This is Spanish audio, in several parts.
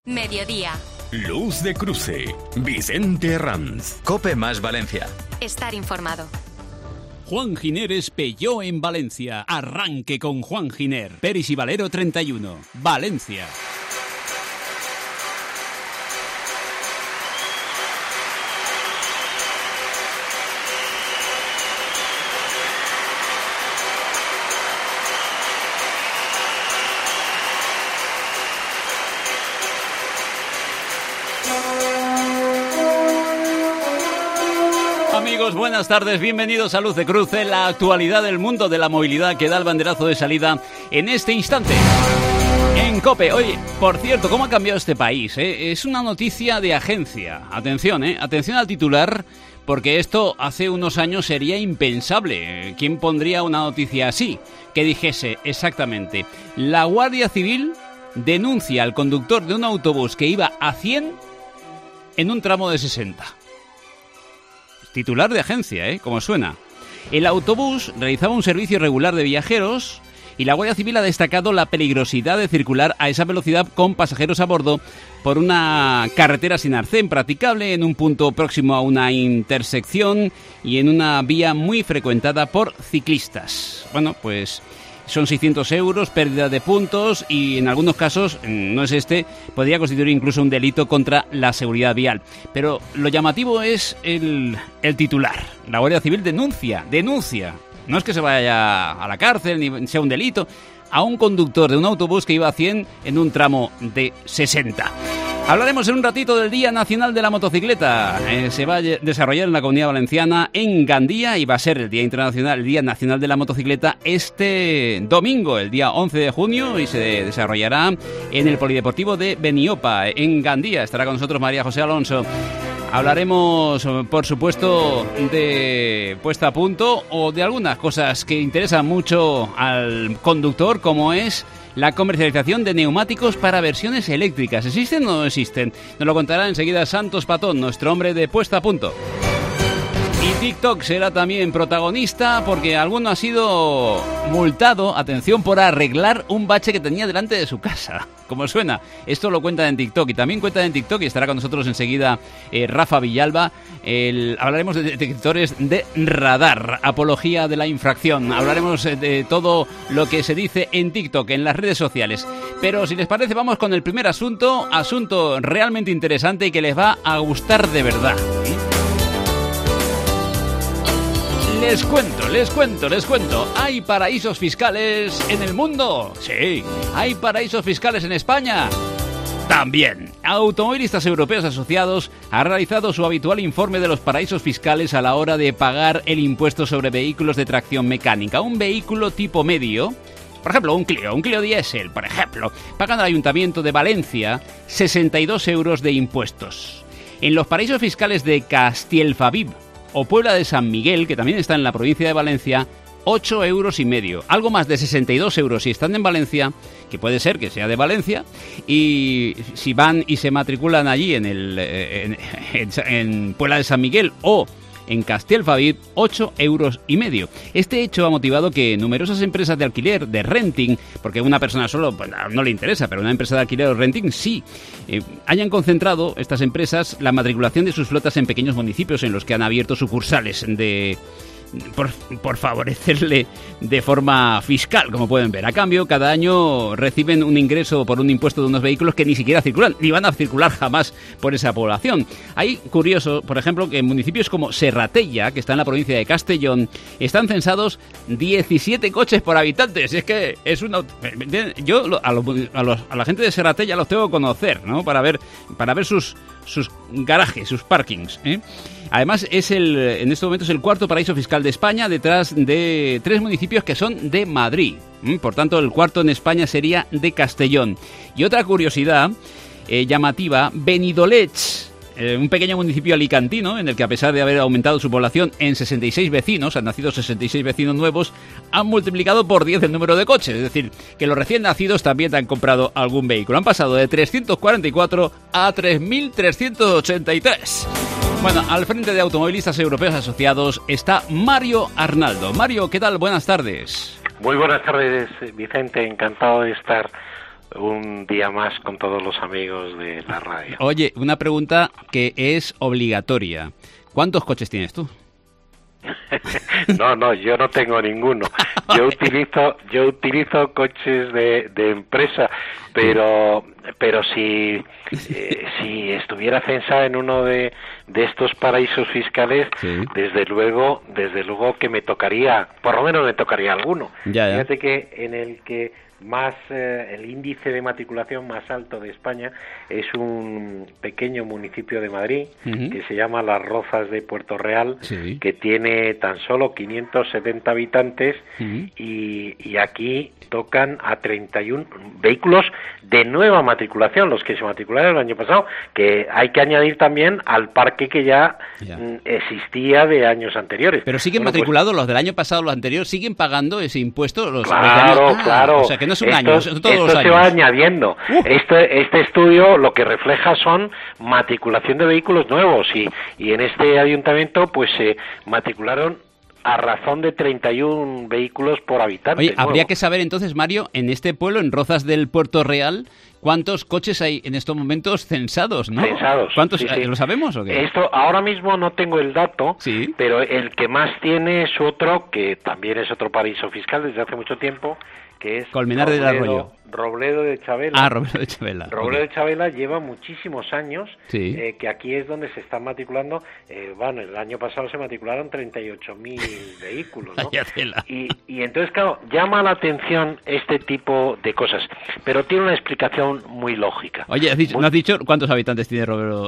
Mediodía. Luz de Cruce. Vicente Herranz. COPE más Valencia. Estar informado. Juan Giner Peugeot en Valencia. Arranque con Juan Giner. Peris y Valero 31. Valencia. Amigos, buenas tardes, bienvenidos a Luz de Cruce, la actualidad del mundo de la movilidad que da el banderazo de salida en este instante. En COPE, oye, por cierto, ¿cómo ha cambiado este país? Es una noticia de agencia. Atención, atención al titular, porque esto hace unos años sería impensable. ¿Quién pondría una noticia así? Que dijese exactamente: la Guardia Civil denuncia al conductor de un autobús que iba a 100 en un tramo de 60. Titular de agencia, como suena. El autobús realizaba un servicio regular de viajeros y la Guardia Civil ha destacado la peligrosidad de circular a esa velocidad con pasajeros a bordo por una carretera sin arcén practicable en un punto próximo a una intersección y en una vía muy frecuentada por ciclistas. Bueno, pues son 600 euros, pérdida de puntos y en algunos casos, no es podría constituir incluso un delito contra la seguridad vial. Pero lo llamativo es el titular. La Guardia Civil denuncia. No es que se vaya a la cárcel ni sea un delito. A un conductor de un autobús que iba a 100 en un tramo de 60. Hablaremos en un ratito del Día Nacional de la Motocicleta. Se va a desarrollar en la Comunidad Valenciana, en Gandía, y va a ser el Día Nacional de la Motocicleta este domingo, el día 11 de junio, y se desarrollará en el Polideportivo de Beniopa, en Gandía. Estará con nosotros María José Alonso. Hablaremos, por supuesto, de puesta a punto o de algunas cosas que interesan mucho al conductor, como es la comercialización de neumáticos para versiones eléctricas. ¿Existen o no existen? Nos lo contará enseguida Santos Patón, nuestro hombre de puesta a punto. Y TikTok será también protagonista porque alguno ha sido multado, atención, por arreglar un bache que tenía delante de su casa. Como suena, esto lo cuentan en TikTok y también cuentan en TikTok y estará con nosotros enseguida Rafa Villalba. Hablaremos de detectores de radar, apología de la infracción. Hablaremos de todo lo que se dice en TikTok, en las redes sociales. Pero si les parece, vamos con el primer asunto realmente interesante y que les va a gustar de verdad. Les cuento. ¿Hay paraísos fiscales en el mundo? Sí. ¿Hay paraísos fiscales en España? También. Automovilistas Europeos Asociados ha realizado su habitual informe de los paraísos fiscales a la hora de pagar el impuesto sobre vehículos de tracción mecánica. Un vehículo tipo medio, por ejemplo, un Clio diésel, por ejemplo, pagan al Ayuntamiento de Valencia 62 euros de impuestos. En los paraísos fiscales de Castielfabib o Puebla de San Miguel, que también está en la provincia de Valencia, 8,5 euros. Algo más de 62 euros si están en Valencia, que puede ser que sea de Valencia, y si van y se matriculan allí en Puebla de San Miguel o en Castielfabib, 8,5 euros. Este hecho ha motivado que numerosas empresas de alquiler, de renting, porque una persona solo pues, no le interesa, pero una empresa de alquiler o renting sí, hayan concentrado estas empresas la matriculación de sus flotas en pequeños municipios en los que han abierto sucursales por favorecerle de forma fiscal, como pueden ver. A cambio, cada año reciben un ingreso por un impuesto de unos vehículos que ni siquiera circulan, ni van a circular jamás por esa población. Hay curioso, por ejemplo, que en municipios como Serratella, que está en la provincia de Castellón, están censados 17 coches por habitantes. Es que es una... Yo a la gente de Serratella los tengo que conocer, ¿no? Para ver sus garajes, sus parkings, Además, en estos momentos el cuarto paraíso fiscal de España, detrás de 3 municipios que son de Madrid. Por tanto, el cuarto en España sería de Castellón. Y otra curiosidad llamativa, Benidorm, un pequeño municipio alicantino en el que, a pesar de haber aumentado su población en 66 vecinos, han nacido 66 vecinos nuevos, han multiplicado por 10 el número de coches. Es decir, que los recién nacidos también han comprado algún vehículo. Han pasado de 344 a 3.383. Bueno, al frente de Automovilistas Europeos Asociados está Mario Arnaldo. Mario, ¿qué tal? Buenas tardes. Muy buenas tardes, Vicente. Encantado de estar un día más con todos los amigos de la radio. Oye, una pregunta que es obligatoria. ¿Cuántos coches tienes tú? No, yo no tengo ninguno. Yo utilizo coches de empresa, pero si estuviera censada en uno de estos paraísos fiscales, sí, desde luego que me tocaría, por lo menos me tocaría alguno. Ya. Fíjate que en el que más el índice de matriculación más alto de España es un pequeño municipio de Madrid, que se llama Las Rozas de Puerto Real, sí, que tiene tan solo 570 habitantes, y aquí tocan a 31 vehículos de nueva matriculación, los que se matricularon el año pasado, que hay que añadir también al parque que ya existía de años anteriores. Pero siguen matriculados los del año pasado, los anteriores, ¿siguen pagando ese impuesto? Claro. O sea, que no es un año, son todos los años. Esto se va añadiendo. Este estudio lo que refleja son matriculación de vehículos nuevos, y en este ayuntamiento pues se matricularon a razón de 31 vehículos por habitante. Oye, habría que saber entonces, Mario, en este pueblo, en Rozas del Puerto Real, ¿cuántos coches hay en estos momentos censados, no? Censados. ¿Cuántos? Sí, sí. ¿Lo sabemos o qué? Esto ahora mismo no tengo el dato, sí, pero el que más tiene es otro, que también es otro paraíso fiscal desde hace mucho tiempo, que es Colmenar del Arroyo. Robledo de Chabela. Robledo de Chabela. Robledo de Chabela lleva muchísimos años, sí, que aquí es donde se están matriculando. El año pasado se matricularon 38.000 vehículos, ¿no? Y entonces, claro, llama la atención este tipo de cosas, pero tiene una explicación muy lógica. Oye, ¿no has dicho cuántos habitantes tiene Robledo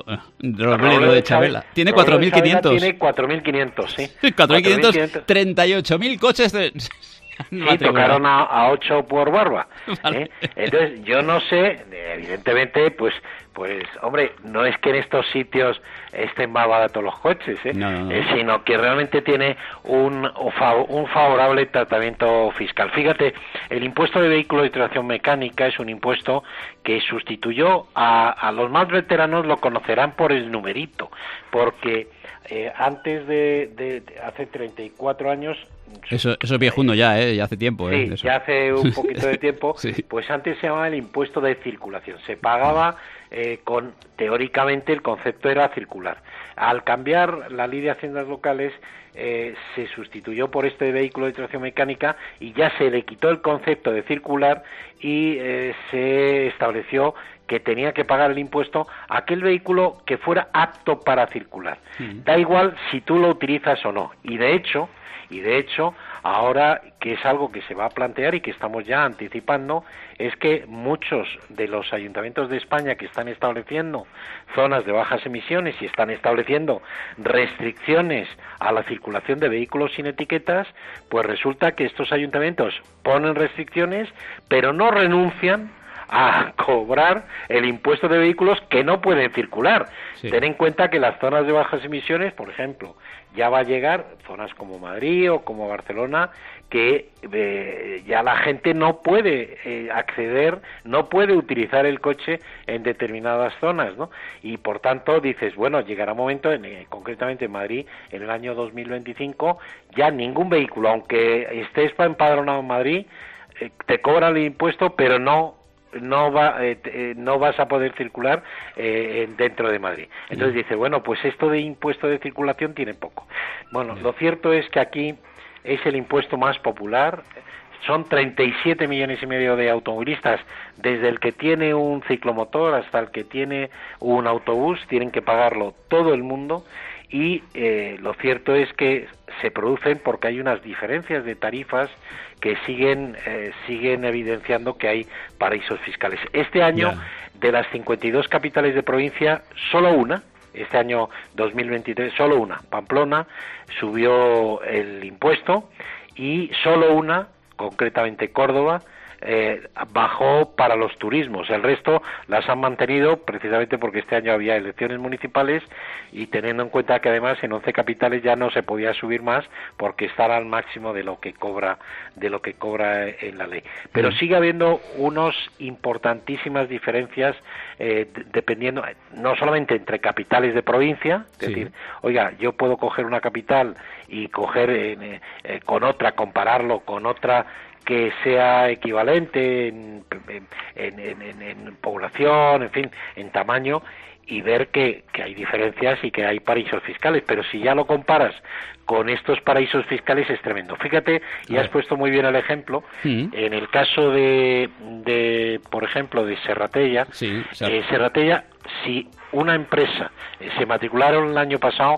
de Chabela? Tiene 4.500. Tiene 4.500, sí. 4.500, 38.000 coches de... Sí, tocaron a 8 por barba. Vale. Entonces, yo no sé, evidentemente, pues, hombre, no es que en estos sitios estén más baratos los coches, no. Sino que realmente tiene un favorable tratamiento fiscal. Fíjate, el impuesto de vehículos de tracción mecánica es un impuesto que sustituyó a los más veteranos, lo conocerán por el numerito, porque antes de hace 34 años... Eso es viejuno ya hace tiempo. Sí, eso. Ya hace un poquito de tiempo. Sí. Pues antes se llamaba el impuesto de circulación. Se pagaba teóricamente el concepto era circular. Al cambiar la ley de haciendas locales, se sustituyó por este vehículo de tracción mecánica y ya se le quitó el concepto de circular y se estableció que tenía que pagar el impuesto a aquel vehículo que fuera apto para circular. Da igual si tú lo utilizas o no. Y de hecho, ahora, que es algo que se va a plantear y que estamos ya anticipando, es que muchos de los ayuntamientos de España que están estableciendo zonas de bajas emisiones y están estableciendo restricciones a la circulación de vehículos sin etiquetas, pues resulta que estos ayuntamientos ponen restricciones, pero no renuncian a cobrar el impuesto de vehículos que no pueden circular. Sí. Ten en cuenta que las zonas de bajas emisiones, por ejemplo, ya va a llegar zonas como Madrid o como Barcelona, que ya la gente no puede acceder, no puede utilizar el coche en determinadas zonas, ¿no? Y por tanto dices, bueno, llegará un momento, concretamente en Madrid, en el año 2025, ya ningún vehículo, aunque estés empadronado en Madrid, te cobran el impuesto, pero no vas a poder circular dentro de Madrid. Entonces dice, bueno, pues esto de impuesto de circulación tiene poco. Bueno, lo cierto es que aquí es el impuesto más popular. Son 37 millones y medio de automovilistas, desde el que tiene un ciclomotor hasta el que tiene un autobús, tienen que pagarlo todo el mundo. Y lo cierto es que se producen porque hay unas diferencias de tarifas que siguen evidenciando que hay paraísos fiscales. Este año, de las 52 capitales de provincia, solo una, este año 2023, solo una, Pamplona, subió el impuesto, y solo una, concretamente Córdoba, bajó para los turismos. El resto las han mantenido precisamente porque este año había elecciones municipales y teniendo en cuenta que además en 11 capitales ya no se podía subir más porque estará al máximo de lo que cobra en la ley. Pero sigue habiendo unos importantísimas diferencias dependiendo no solamente entre capitales de provincia, es decir, oiga, yo puedo coger una capital y coger con otra, compararlo con otra que sea equivalente en población, en fin, en tamaño, y ver que hay diferencias y que hay paraísos fiscales, pero si ya lo comparas con estos paraísos fiscales es tremendo. Fíjate, y has puesto muy bien el ejemplo, en el caso de por ejemplo, de Serratella, Serratella, si una empresa se matricularon el año pasado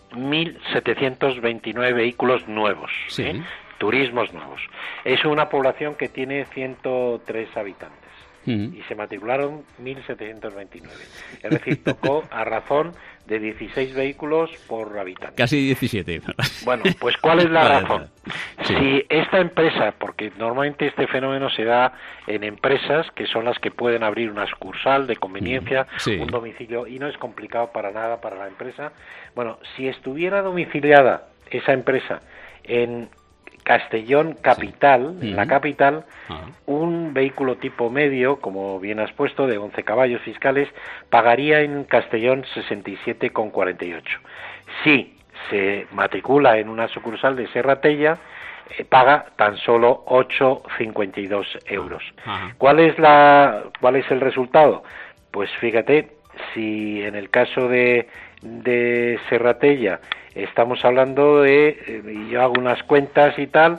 1.729 vehículos nuevos, turismos nuevos. Es una población que tiene 103 habitantes. Y se matricularon 1.729. Es decir, tocó a razón de 16 vehículos por habitante. Casi 17. Bueno, pues ¿cuál es la razón? Si esta empresa, porque normalmente este fenómeno se da en empresas que son las que pueden abrir una sucursal de conveniencia, un domicilio, y no es complicado para nada para la empresa. Bueno, si estuviera domiciliada esa empresa en Castellón capital, en la capital, un vehículo tipo medio, como bien has puesto, de 11 caballos fiscales, pagaría en Castellón 67,48. Si se matricula en una sucursal de Serratella, paga tan solo 8,52 euros. ¿Cuál es el resultado? Pues fíjate, si en el caso de Serratella estamos hablando de, yo hago unas cuentas y tal,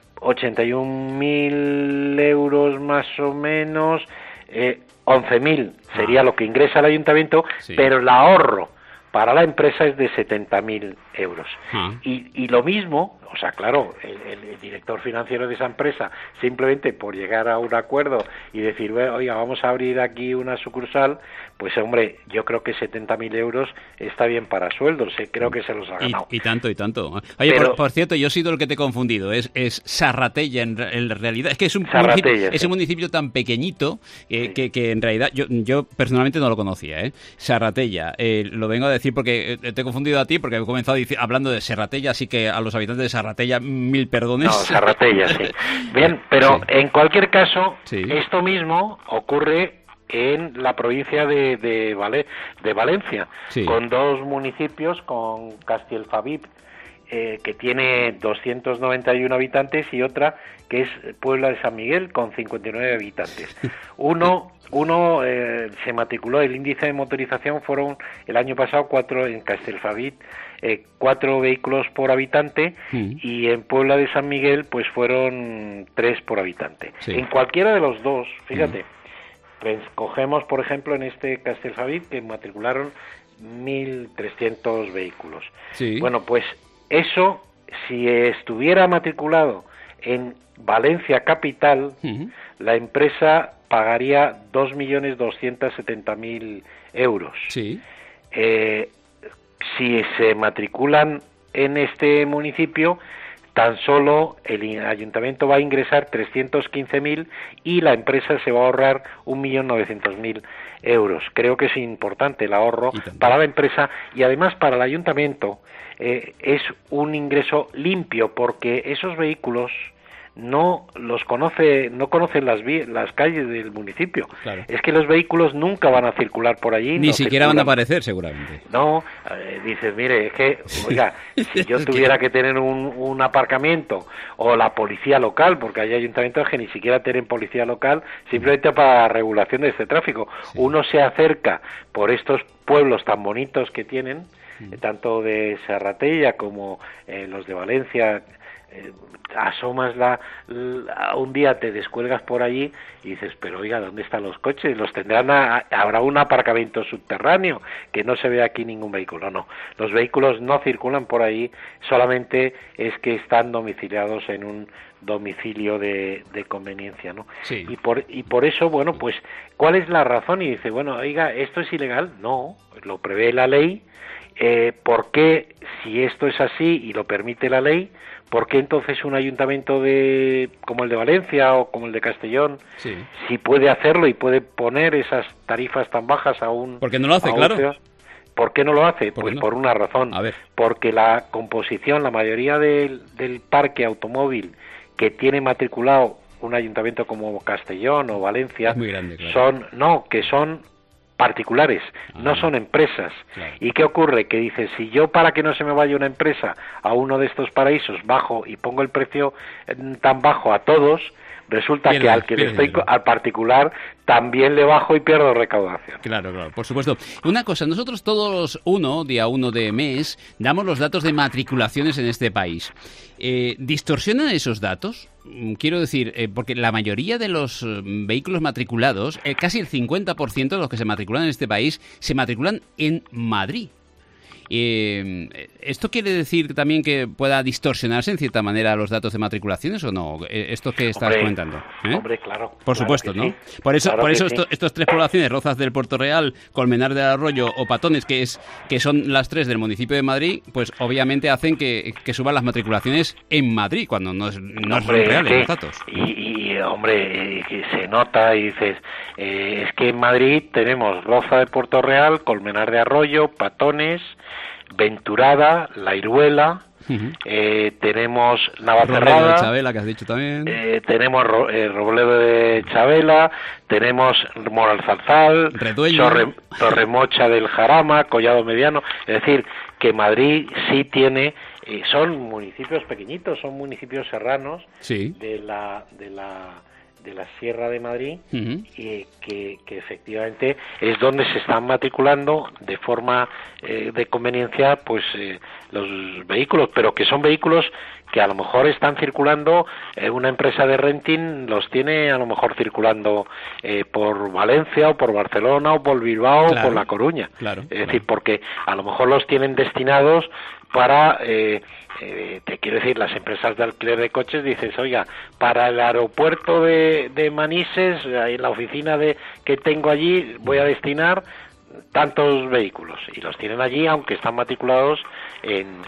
81.000 euros más o menos, 11.000 sería lo que ingresa el ayuntamiento, pero el ahorro para la empresa es de 70.000 euros. Y lo mismo, o sea, claro, el director financiero de esa empresa, simplemente por llegar a un acuerdo y decir, oiga, vamos a abrir aquí una sucursal, pues hombre, yo creo que 70.000 euros está bien para sueldos, creo que se los ha ganado. Y tanto. Oye, pero, por cierto, yo he sido el que te he confundido, es Sarratella en realidad, es que es un municipio tan pequeñito que en realidad yo personalmente no lo conocía, Sarratella, lo vengo a decir porque te he confundido a ti, porque he comenzado hablando de Serratella, así que a los habitantes de Serratella, 1000 perdones. No, Serratella, sí. Bien, pero en cualquier caso, esto mismo ocurre en la provincia de Valencia, con dos municipios, con Castellfabib, que tiene 291 habitantes, y otra que es Puebla de San Miguel, con 59 habitantes. Uno se matriculó, el índice de motorización fueron el año pasado 4 en Castellfabib, 4 vehículos por habitante, y en Puebla de San Miguel pues fueron 3 por habitante. En cualquiera de los dos, fíjate, pues cogemos por ejemplo en este Castellfabib que matricularon 1.300 vehículos. Bueno, pues eso, si estuviera matriculado en Valencia capital, la empresa pagaría 2.270.000 euros. Si se matriculan en este municipio, tan solo el ayuntamiento va a ingresar 315.000 y la empresa se va a ahorrar 1.900.000 euros. Creo que es importante el ahorro para la empresa y además para el ayuntamiento. Es un ingreso limpio, porque esos vehículos no conocen las calles del municipio. Es que los vehículos nunca van a circular por allí. Ni siquiera van a aparecer, seguramente. No, dices, mire, es que, oiga, si yo tuviera que tener un aparcamiento, o la policía local, porque hay ayuntamientos que ni siquiera tienen policía local, simplemente para la regulación de este tráfico. Uno se acerca por estos pueblos tan bonitos que tienen, tanto de Serratella como los de Valencia, asomas un día te descuelgas por allí y dices, pero oiga, ¿dónde están los coches? Los tendrán habrá un aparcamiento subterráneo, que no se ve aquí ningún vehículo. No, los vehículos no circulan por ahí, solamente es que están domiciliados en un domicilio de conveniencia, ¿no? Y por eso, bueno, pues, ¿cuál es la razón? Y dice, bueno, oiga, ¿esto es ilegal? No, lo prevé la ley. ¿Por qué, si esto es así y lo permite la ley, por qué entonces un ayuntamiento como el de Valencia o como el de Castellón, si puede hacerlo y puede poner esas tarifas tan bajas a un... ¿Por qué no lo hace, claro? ¿Por qué no lo hace? Pues no. Por una razón. Porque la composición, la mayoría del parque automóvil que tiene matriculado un ayuntamiento como Castellón o Valencia, es muy grande, claro. son particulares, no son empresas. Claro. ¿Y qué ocurre? Que dices, si yo para que no se me vaya una empresa a uno de estos paraísos bajo y pongo el precio tan bajo a todos, resulta que al que le estoy al particular también le bajo y pierdo recaudación. Claro, por supuesto. Una cosa, nosotros todos día 1 de mes, damos los datos de matriculaciones en este país. ¿Distorsionan esos datos? Quiero decir, porque la mayoría de los vehículos matriculados, casi el 50% de los que se matriculan en este país, se matriculan en Madrid. ¿Esto quiere decir también que pueda distorsionarse en cierta manera los datos de matriculaciones o no? ¿Esto que estás comentando? Hombre, claro. Por supuesto, ¿no? Sí. Por eso estos 3 poblaciones, Rozas del Puerto Real, Colmenar del Arroyo o Patones, que son las 3 del municipio de Madrid, pues obviamente hacen que suban las matriculaciones en Madrid, cuando no son reales los datos. Hombre, que se nota y dices, es que en Madrid tenemos Roza de Puerto Real, Colmenar de Arroyo, Patones, Venturada, La Iruela, tenemos Navacerrada, Robledo de Chabela, que has dicho también, tenemos Robledo de Chabela, tenemos Moralzarzal, Torremocha del Jarama, Collado Mediano, es decir, que Madrid sí tiene, son municipios pequeñitos, son municipios serranos, sí, de la Sierra de Madrid, que efectivamente es donde se están matriculando de forma de conveniencia pues los vehículos, pero que son vehículos que a lo mejor están circulando, una empresa de renting los tiene a lo mejor circulando por Valencia o por Barcelona o por Bilbao, claro, o por La Coruña, claro, decir, porque a lo mejor los tienen destinados para te quiero decir, las empresas de alquiler de coches, dices, oiga, para el aeropuerto de Manises, en la oficina que tengo allí, voy a destinar tantos vehículos, y los tienen allí, aunque están matriculados en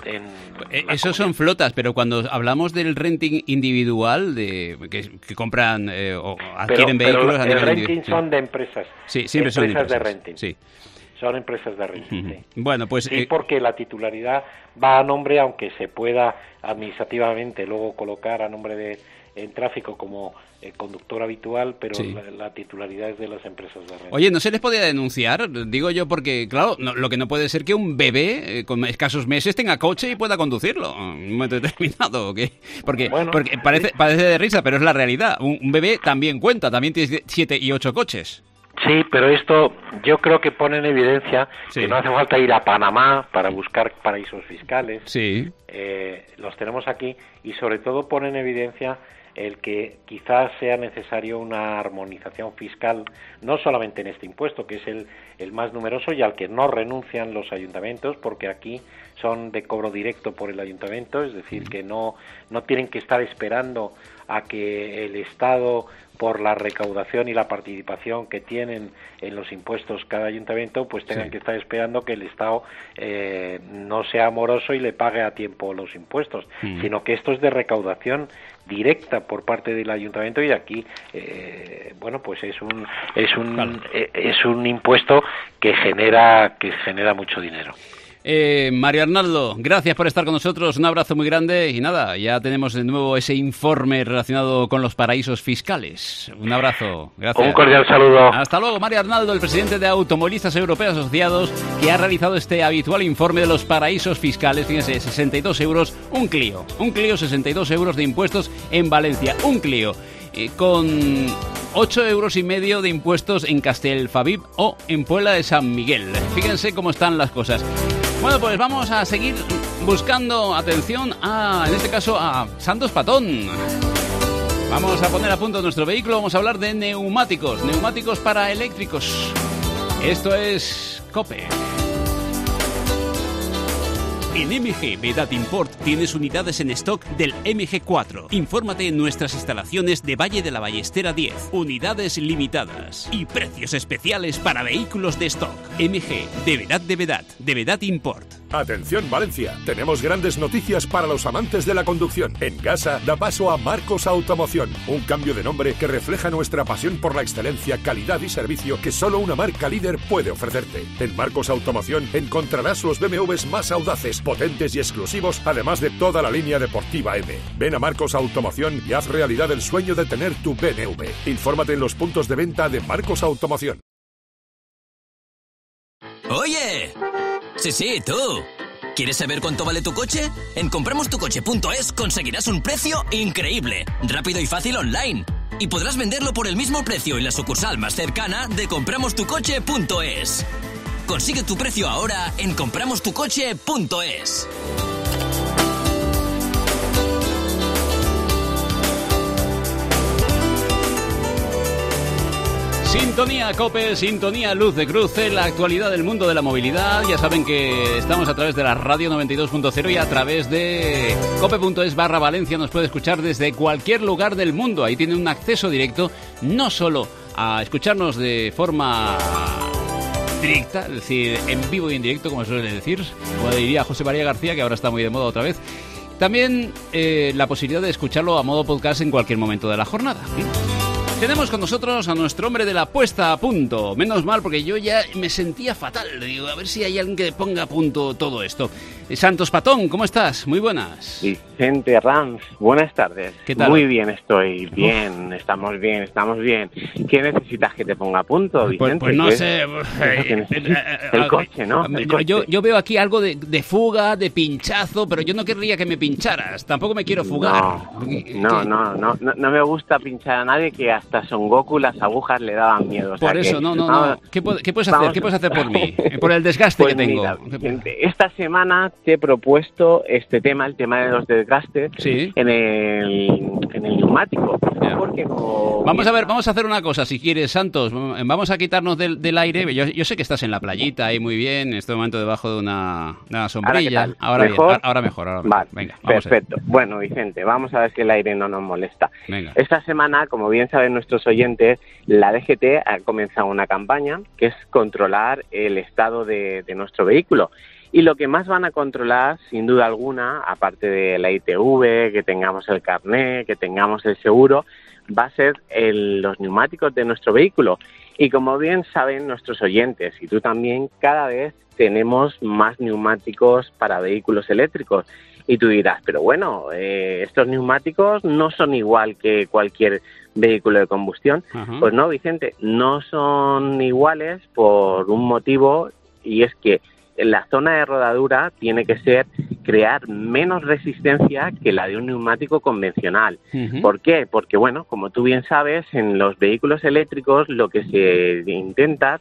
esos son flotas, pero cuando hablamos del renting individual, que compran o adquieren vehículos... Pero el renting son de empresas. Sí, siempre son empresas de renting. Sí. Son empresas de renting. Sí. Bueno, pues... Sí, porque la titularidad va a nombre, aunque se pueda administrativamente luego colocar a nombre en tráfico como conductor habitual, pero sí, la titularidad es de las empresas de renting. Oye, ¿no se les podría denunciar? Digo yo porque, claro, lo que no puede ser que un bebé con escasos meses tenga coche y pueda conducirlo en un momento determinado, ¿o qué? Porque parece de risa, pero es la realidad. Un bebé también cuenta, también tiene 7 y 8 coches. Sí, pero esto yo creo que pone en evidencia que no hace falta ir a Panamá para buscar paraísos fiscales. Sí. Los tenemos aquí, y sobre todo pone en evidencia el que quizás sea necesario una armonización fiscal, no solamente en este impuesto, que es el más numeroso y al que no renuncian los ayuntamientos, porque aquí son de cobro directo por el ayuntamiento, es decir, que no tienen que estar esperando a que el Estado, por la recaudación y la participación que tienen en los impuestos cada ayuntamiento, pues tengan que estar esperando que el Estado no sea moroso y le pague a tiempo los impuestos, sino que esto es de recaudación directa por parte del ayuntamiento, y aquí pues es un impuesto que genera mucho dinero. Mario Arnaldo, gracias por estar con nosotros, un abrazo muy grande, y nada, ya tenemos de nuevo ese informe relacionado con los paraísos fiscales. Un abrazo, gracias. Un cordial saludo. Hasta luego. Mario Arnaldo, el presidente de Automovilistas Europeos Asociados, que ha realizado este habitual informe de los paraísos fiscales. Fíjense, 62 euros un Clio, 62 euros de impuestos en Valencia, un Clio, con 8,5 euros de impuestos en Castelfabib o en Puebla de San Miguel. Fíjense cómo están las cosas. Bueno, pues vamos a seguir buscando atención en este caso a Santos Patón. Vamos a poner a punto nuestro vehículo, vamos a hablar de neumáticos para eléctricos. Esto es COPE. En MG Vedat Import tienes unidades en stock del MG4. Infórmate en nuestras instalaciones de Valle de la Ballestera 10. Unidades limitadas y precios especiales para vehículos de stock. MG de Vedat Import. Atención Valencia, tenemos grandes noticias para los amantes de la conducción. En Gasa da paso a Marcos Automoción, un cambio de nombre que refleja nuestra pasión por la excelencia, calidad y servicio que solo una marca líder puede ofrecerte. En Marcos Automoción encontrarás los BMWs más audaces, potentes y exclusivos, además de toda la línea deportiva M. Ven a Marcos Automoción y haz realidad el sueño de tener tu BMW. Infórmate en los puntos de venta de Marcos Automoción. ¡Oye! Sí, tú. ¿Quieres saber cuánto vale tu coche? En compramostucoche.es conseguirás un precio increíble, rápido y fácil online. Y podrás venderlo por el mismo precio en la sucursal más cercana de compramostucoche.es. Consigue tu precio ahora en compramostucoche.es. Sintonía COPE, sintonía Luz de Cruce, la actualidad del mundo de la movilidad. Ya saben que estamos a través de la radio 92.0 y a través de cope.es/Valencia nos puede escuchar desde cualquier lugar del mundo. Ahí tiene un acceso directo, no solo a escucharnos de forma directa, es decir, en vivo y en directo, como suele decir, como diría José María García, que ahora está muy de moda otra vez. También la posibilidad de escucharlo a modo podcast en cualquier momento de la jornada. Tenemos con nosotros a nuestro hombre de la puesta a punto. Menos mal, porque yo ya me sentía fatal. Digo, a ver si hay alguien que ponga a punto todo esto. Santos Patón, ¿cómo estás? Muy buenas. Vicente Ranz, buenas tardes. ¿Qué tal? Muy bien estoy, bien, estamos bien. ¿Qué necesitas que te ponga a punto, Vicente? Pues no sé. El coche, ¿no? El coche. Yo veo aquí algo de fuga, de pinchazo, pero yo no querría que me pincharas. Tampoco me quiero fugar. No me gusta pinchar a nadie, que hasta Son Goku las agujas le daban miedo. Por eso, no. ¿Qué puedes hacer? ¿Ququé puedes hacer por mí? Por el desgaste pues que tengo. Mira, Vicente, esta semana te he propuesto este tema, el tema de los desgastes, ¿sí? en el neumático. Ya. Porque como... Vamos a hacer una cosa, si quieres, Santos. Vamos a quitarnos del aire. Yo sé que estás en la playita ahí muy bien, en este momento debajo de una sombrilla. Ahora mejor. Vale, venga, vamos perfecto. Bueno, Vicente, vamos a ver si el aire no nos molesta. Venga. Esta semana, como bien saben nuestros oyentes, la DGT ha comenzado una campaña que es controlar el estado de nuestro vehículo. Y lo que más van a controlar, sin duda alguna, aparte de la ITV, que tengamos el carné, que tengamos el seguro, va a ser los neumáticos de nuestro vehículo. Y como bien saben nuestros oyentes, y tú también, cada vez tenemos más neumáticos para vehículos eléctricos. Y tú dirás, pero bueno, estos neumáticos no son igual que cualquier vehículo de combustión. Uh-huh. Pues no, Vicente, no son iguales por un motivo, y es que la zona de rodadura tiene que crear menos resistencia que la de un neumático convencional. Uh-huh. ¿Por qué? Porque, bueno, como tú bien sabes, en los vehículos eléctricos lo que se intenta,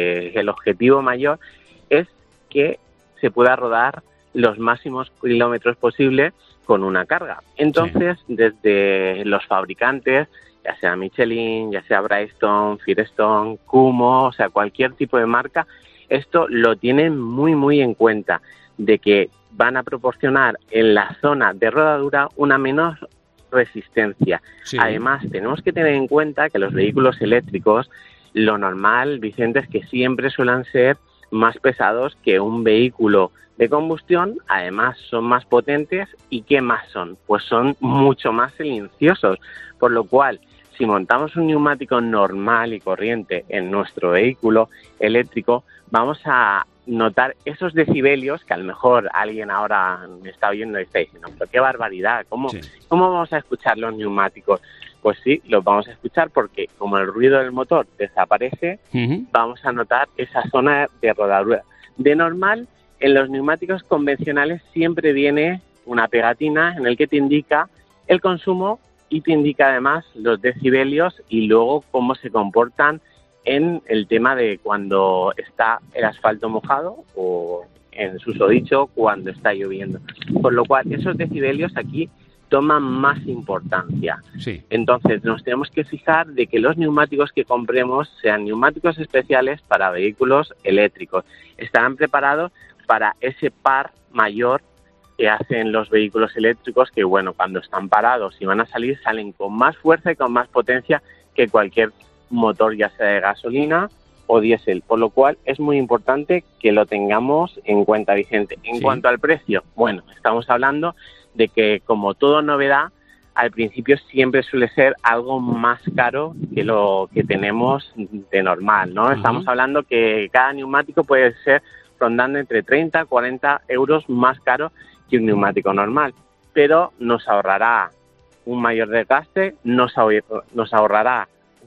el objetivo mayor es que se pueda rodar los máximos kilómetros posibles con una carga. Entonces, sí, desde los fabricantes, ya sea Michelin, ya sea Bridgestone, Firestone, Kumho, o sea, cualquier tipo de marca, esto lo tienen muy, muy en cuenta, de que van a proporcionar en la zona de rodadura una menor resistencia. Sí. Además, tenemos que tener en cuenta que los vehículos eléctricos, lo normal, Vicente, es que siempre suelen ser más pesados que un vehículo de combustión. Además, son más potentes. ¿Y qué más son? Pues son mucho más silenciosos, por lo cual, si montamos un neumático normal y corriente en nuestro vehículo eléctrico, vamos a notar esos decibelios que a lo mejor alguien ahora me está oyendo y está diciendo, pero qué barbaridad, ¿cómo vamos a escuchar los neumáticos? Pues sí, los vamos a escuchar porque como el ruido del motor desaparece, uh-huh, vamos a notar esa zona de rodadura. De normal, en los neumáticos convencionales siempre viene una pegatina en el que te indica el consumo y te indica además los decibelios y luego cómo se comportan en el tema de cuando está el asfalto mojado o, en susodicho, cuando está lloviendo. Por lo cual, esos decibelios aquí toman más importancia. Sí. Entonces, nos tenemos que fijar de que los neumáticos que compremos sean neumáticos especiales para vehículos eléctricos. Estarán preparados para ese par mayor que hacen los vehículos eléctricos, que bueno, cuando están parados y van a salir, salen con más fuerza y con más potencia que cualquier motor, ya sea de gasolina o diésel, por lo cual es muy importante que lo tengamos en cuenta, Vicente. En cuanto al precio, bueno, estamos hablando de que, como toda novedad, al principio siempre suele ser algo más caro que lo que tenemos de normal, ¿no? Uh-huh. Estamos hablando que cada neumático puede ser rondando entre 30 a 40 euros más caro que un neumático normal, pero nos ahorrará un mayor desgaste, nos ahorrará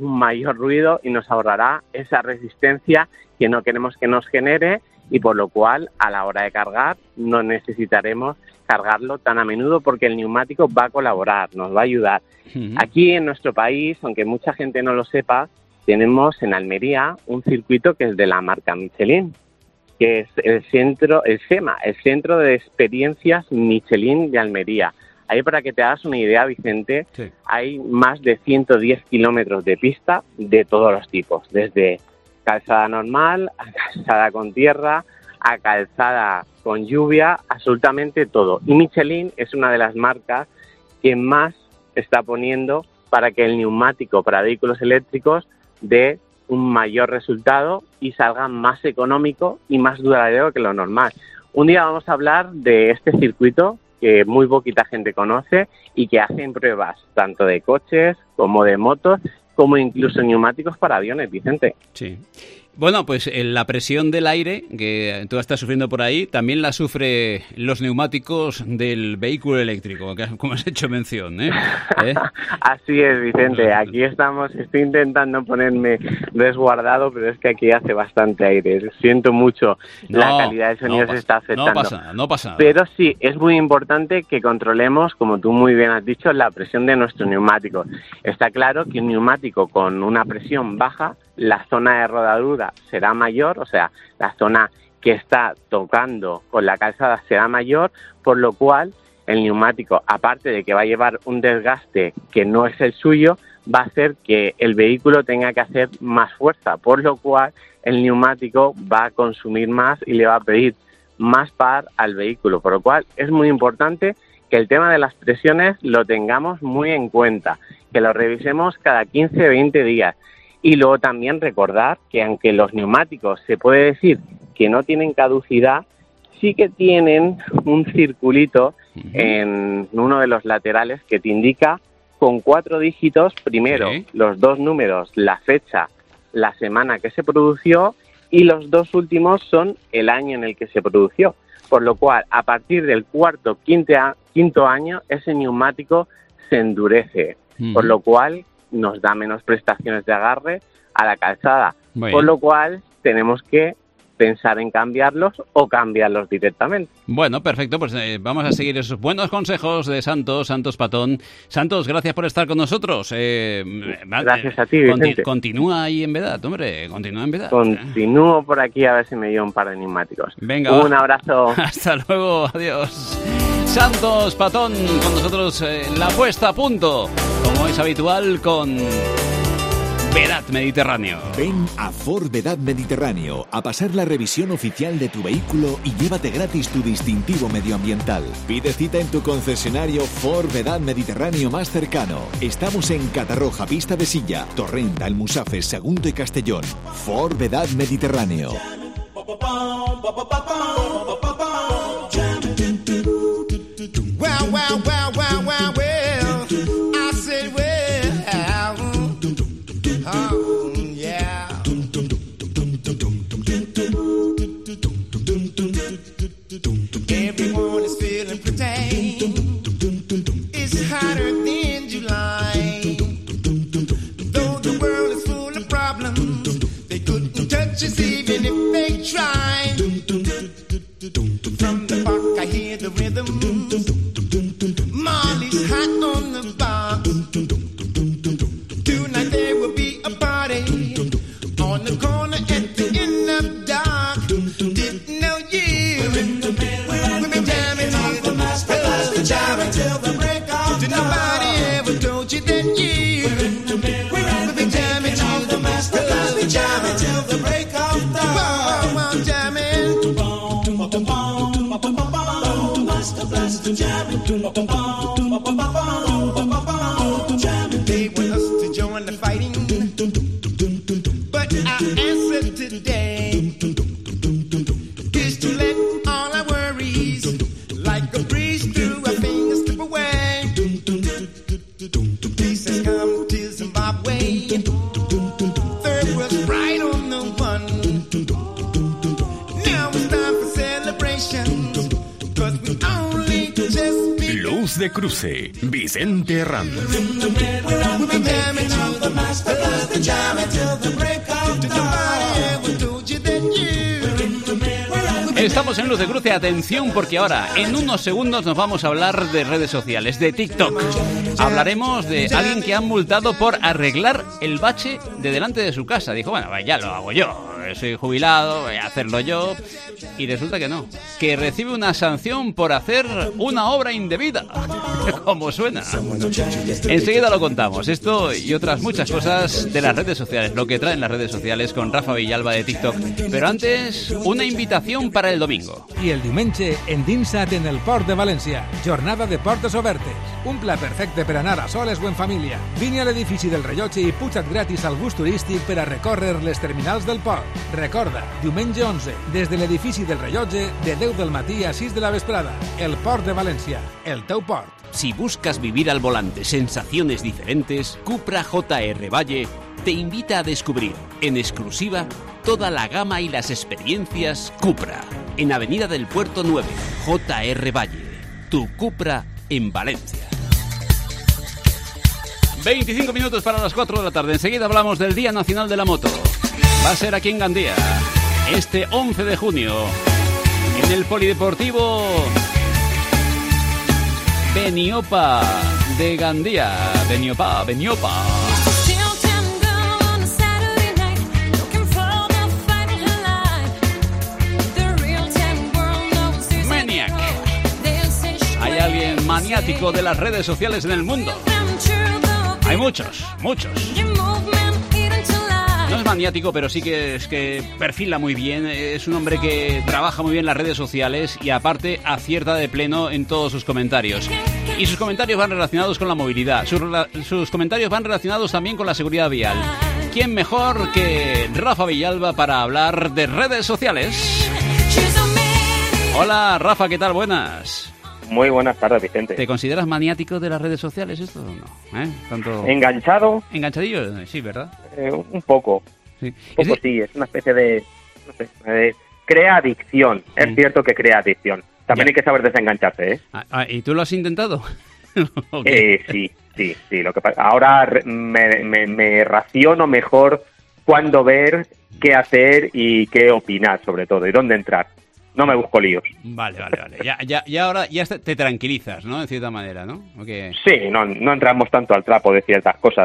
un mayor ruido y nos ahorrará esa resistencia que no queremos que nos genere, y por lo cual a la hora de cargar no necesitaremos cargarlo tan a menudo, porque el neumático va a colaborar, nos va a ayudar. Aquí en nuestro país, aunque mucha gente no lo sepa, tenemos en Almería un circuito que es de la marca Michelin, que es el SEMA, el Centro de Experiencias Michelin de Almería. Ahí, para que te hagas una idea, Vicente, sí, hay más de 110 kilómetros de pista de todos los tipos, desde calzada normal a calzada con tierra, a calzada con lluvia, absolutamente todo. Y Michelin es una de las marcas que más está poniendo para que el neumático para vehículos eléctricos dé un mayor resultado y salga más económico y más duradero que lo normal. Un día vamos a hablar de este circuito que muy poquita gente conoce y que hacen pruebas tanto de coches como de motos, como incluso neumáticos para aviones, Vicente. Sí. Bueno, pues la presión del aire que tú estás sufriendo por ahí también la sufre los neumáticos del vehículo eléctrico, como has hecho mención, ¿eh? Así es, Vicente. Aquí estoy intentando ponerme resguardado, pero es que aquí hace bastante aire. Siento mucho, la calidad del sonido se está afectando. No pasa nada. Pero sí, es muy importante que controlemos, como tú muy bien has dicho, la presión de nuestros neumáticos. Está claro que un neumático con una presión baja, la zona de rodadura será mayor, o sea, la zona que está tocando con la calzada será mayor, por lo cual el neumático, aparte de que va a llevar un desgaste que no es el suyo, va a hacer que el vehículo tenga que hacer más fuerza, por lo cual el neumático va a consumir más y le va a pedir más par al vehículo, por lo cual es muy importante que el tema de las presiones lo tengamos muy en cuenta, que lo revisemos cada 15-20 días. Y luego también recordar que aunque los neumáticos se puede decir que no tienen caducidad, sí que tienen un circulito en uno de los laterales que te indica con 4 dígitos, primero los 2 números, la fecha, la semana que se produjo, y los 2 últimos son el año en el que se produjo. Por lo cual, a partir del cuarto, quinto año, ese neumático se endurece, por lo cual nos da menos prestaciones de agarre a la calzada, por lo cual tenemos que pensar en cambiarlos o cambiarlos directamente. Bueno, perfecto, pues vamos a seguir esos buenos consejos de Santos Patón. Santos, gracias por estar con nosotros. Gracias a ti, Vicente. Continúa ahí en Vedad, hombre, continúa en Vedad. Continúo por aquí a ver si me llevo un par de neumáticos. Venga, un abrazo. Hasta luego, adiós. Santos Patón con nosotros, la puesta a punto, como es habitual, con Vedad Mediterráneo. Ven a Ford Vedad Mediterráneo a pasar la revisión oficial de tu vehículo y llévate gratis tu distintivo medioambiental. Pide cita en tu concesionario Ford Vedad Mediterráneo más cercano. Estamos en Catarroja, Pista de Silla, Torrent, Almusafes, Sagunto y Castellón. Ford Vedad Mediterráneo. Everyone is feeling pretty. It's hotter than July. Though the world is full of problems, they couldn't touch us even if they tried. From the park I hear the rhythm. Molly's hot on the bar. Tonight there will be a party on the corner at the end of dark. Didn't know you. We've been jamming till the master jamming till the break of dawn. Nobody ever told you that you. We've been jamming till the master jamming till the break of dawn. Whoa, jamming. They want us to join the fighting, but our answer today is to let all our worries, like a breeze through our fingers, slip away. Peace has come to Zimbabwe. Third was right on the one. Now it's time for celebration, 'cause we only just be. Luz de Cruce, Vicente Herrán. We've been jamming till the master Estamos en Luz de Cruce, atención porque ahora en unos segundos nos vamos a hablar de redes sociales, de TikTok. Hablaremos de alguien que han multado por arreglar el bache de delante de su casa. Dijo, bueno, ya lo hago yo, soy jubilado, voy a hacerlo yo. Y resulta que no, que recibe una sanción por hacer una obra indebida. Como suena. Enseguida lo contamos, esto y otras muchas cosas de las redes sociales, lo que traen las redes sociales con Rafa Villalba de TikTok. Pero antes, una invitación para el domingo. I el diumenge endinsa't en el Port de València. Jornada de portes obertes. Un pla perfecte per anar a soles o en família. Vine a l'edifici del rellotge i puja't gratis al bus turístic per a recórrer les terminals del port. Recorda, diumenge 11, des de l'edifici del rellotge, de 10 del matí a 6 de la vesprada. El Port de València, el teu port. Si buscas vivir al volante sensaciones diferentes, Cupra JR Valle te invita a descubrir, en exclusiva, toda la gama y las experiencias Cupra. En Avenida del Puerto 9, JR Valle. Tu Cupra en Valencia. 25 minutos para las 4 de la tarde. Enseguida hablamos del Día Nacional de la Moto. Va a ser aquí en Gandía, este 11 de junio, en el Polideportivo Beniopa de Gandía. Beniopa. Maniac. Hay alguien maniático de las redes sociales en el mundo. Hay muchos. No es maniático, pero sí que es que perfila muy bien. Es un hombre que trabaja muy bien las redes sociales y aparte acierta de pleno en todos sus comentarios. Y sus comentarios van relacionados con la movilidad. Sus comentarios van relacionados también con la seguridad vial. ¿Quién mejor que Rafa Villalba para hablar de redes sociales? Hola, Rafa, ¿qué tal? Buenas. Muy buenas tardes, Vicente. ¿Te consideras maniático de las redes sociales esto o no? ¿Tanto... ¿Enganchado? ¿Enganchadillo? Sí, ¿verdad? Un poco. Sí. Sí, es una especie de... No sé, crea adicción. Es cierto que crea adicción. También hay que saber desengancharse, ¿eh? ¿Y tú lo has intentado? Sí. Lo que pasa, ahora me raciono mejor cuándo ver, qué hacer y qué opinar, sobre todo, y dónde entrar. No me busco líos. Vale. Ya ahora ya te tranquilizas, ¿no? En cierta manera, ¿no? Okay. Sí, no entramos tanto al trapo de ciertas cosas.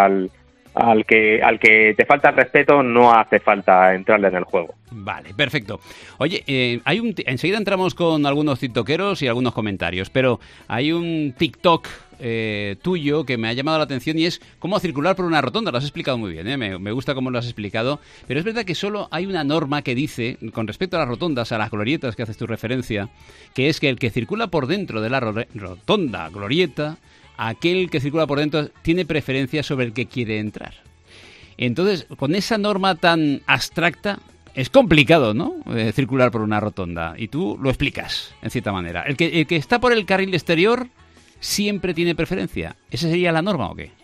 Al que te falta el respeto no hace falta entrarle en el juego. Vale, perfecto. Oye, enseguida entramos con algunos tiktokeros y algunos comentarios, pero hay un TikTok tuyo que me ha llamado la atención y es cómo circular por una rotonda. Lo has explicado muy bien, me gusta cómo lo has explicado, pero es verdad que solo hay una norma que dice, con respecto a las rotondas, a las glorietas que haces tu referencia, que es que el que circula por dentro de la rotonda, glorieta, aquel que circula por dentro tiene preferencia sobre el que quiere entrar. Entonces, con esa norma tan abstracta, es complicado, ¿no? Circular por una rotonda. Y tú lo explicas, en cierta manera. El que está por el carril exterior siempre tiene preferencia. ¿Esa sería la norma o qué?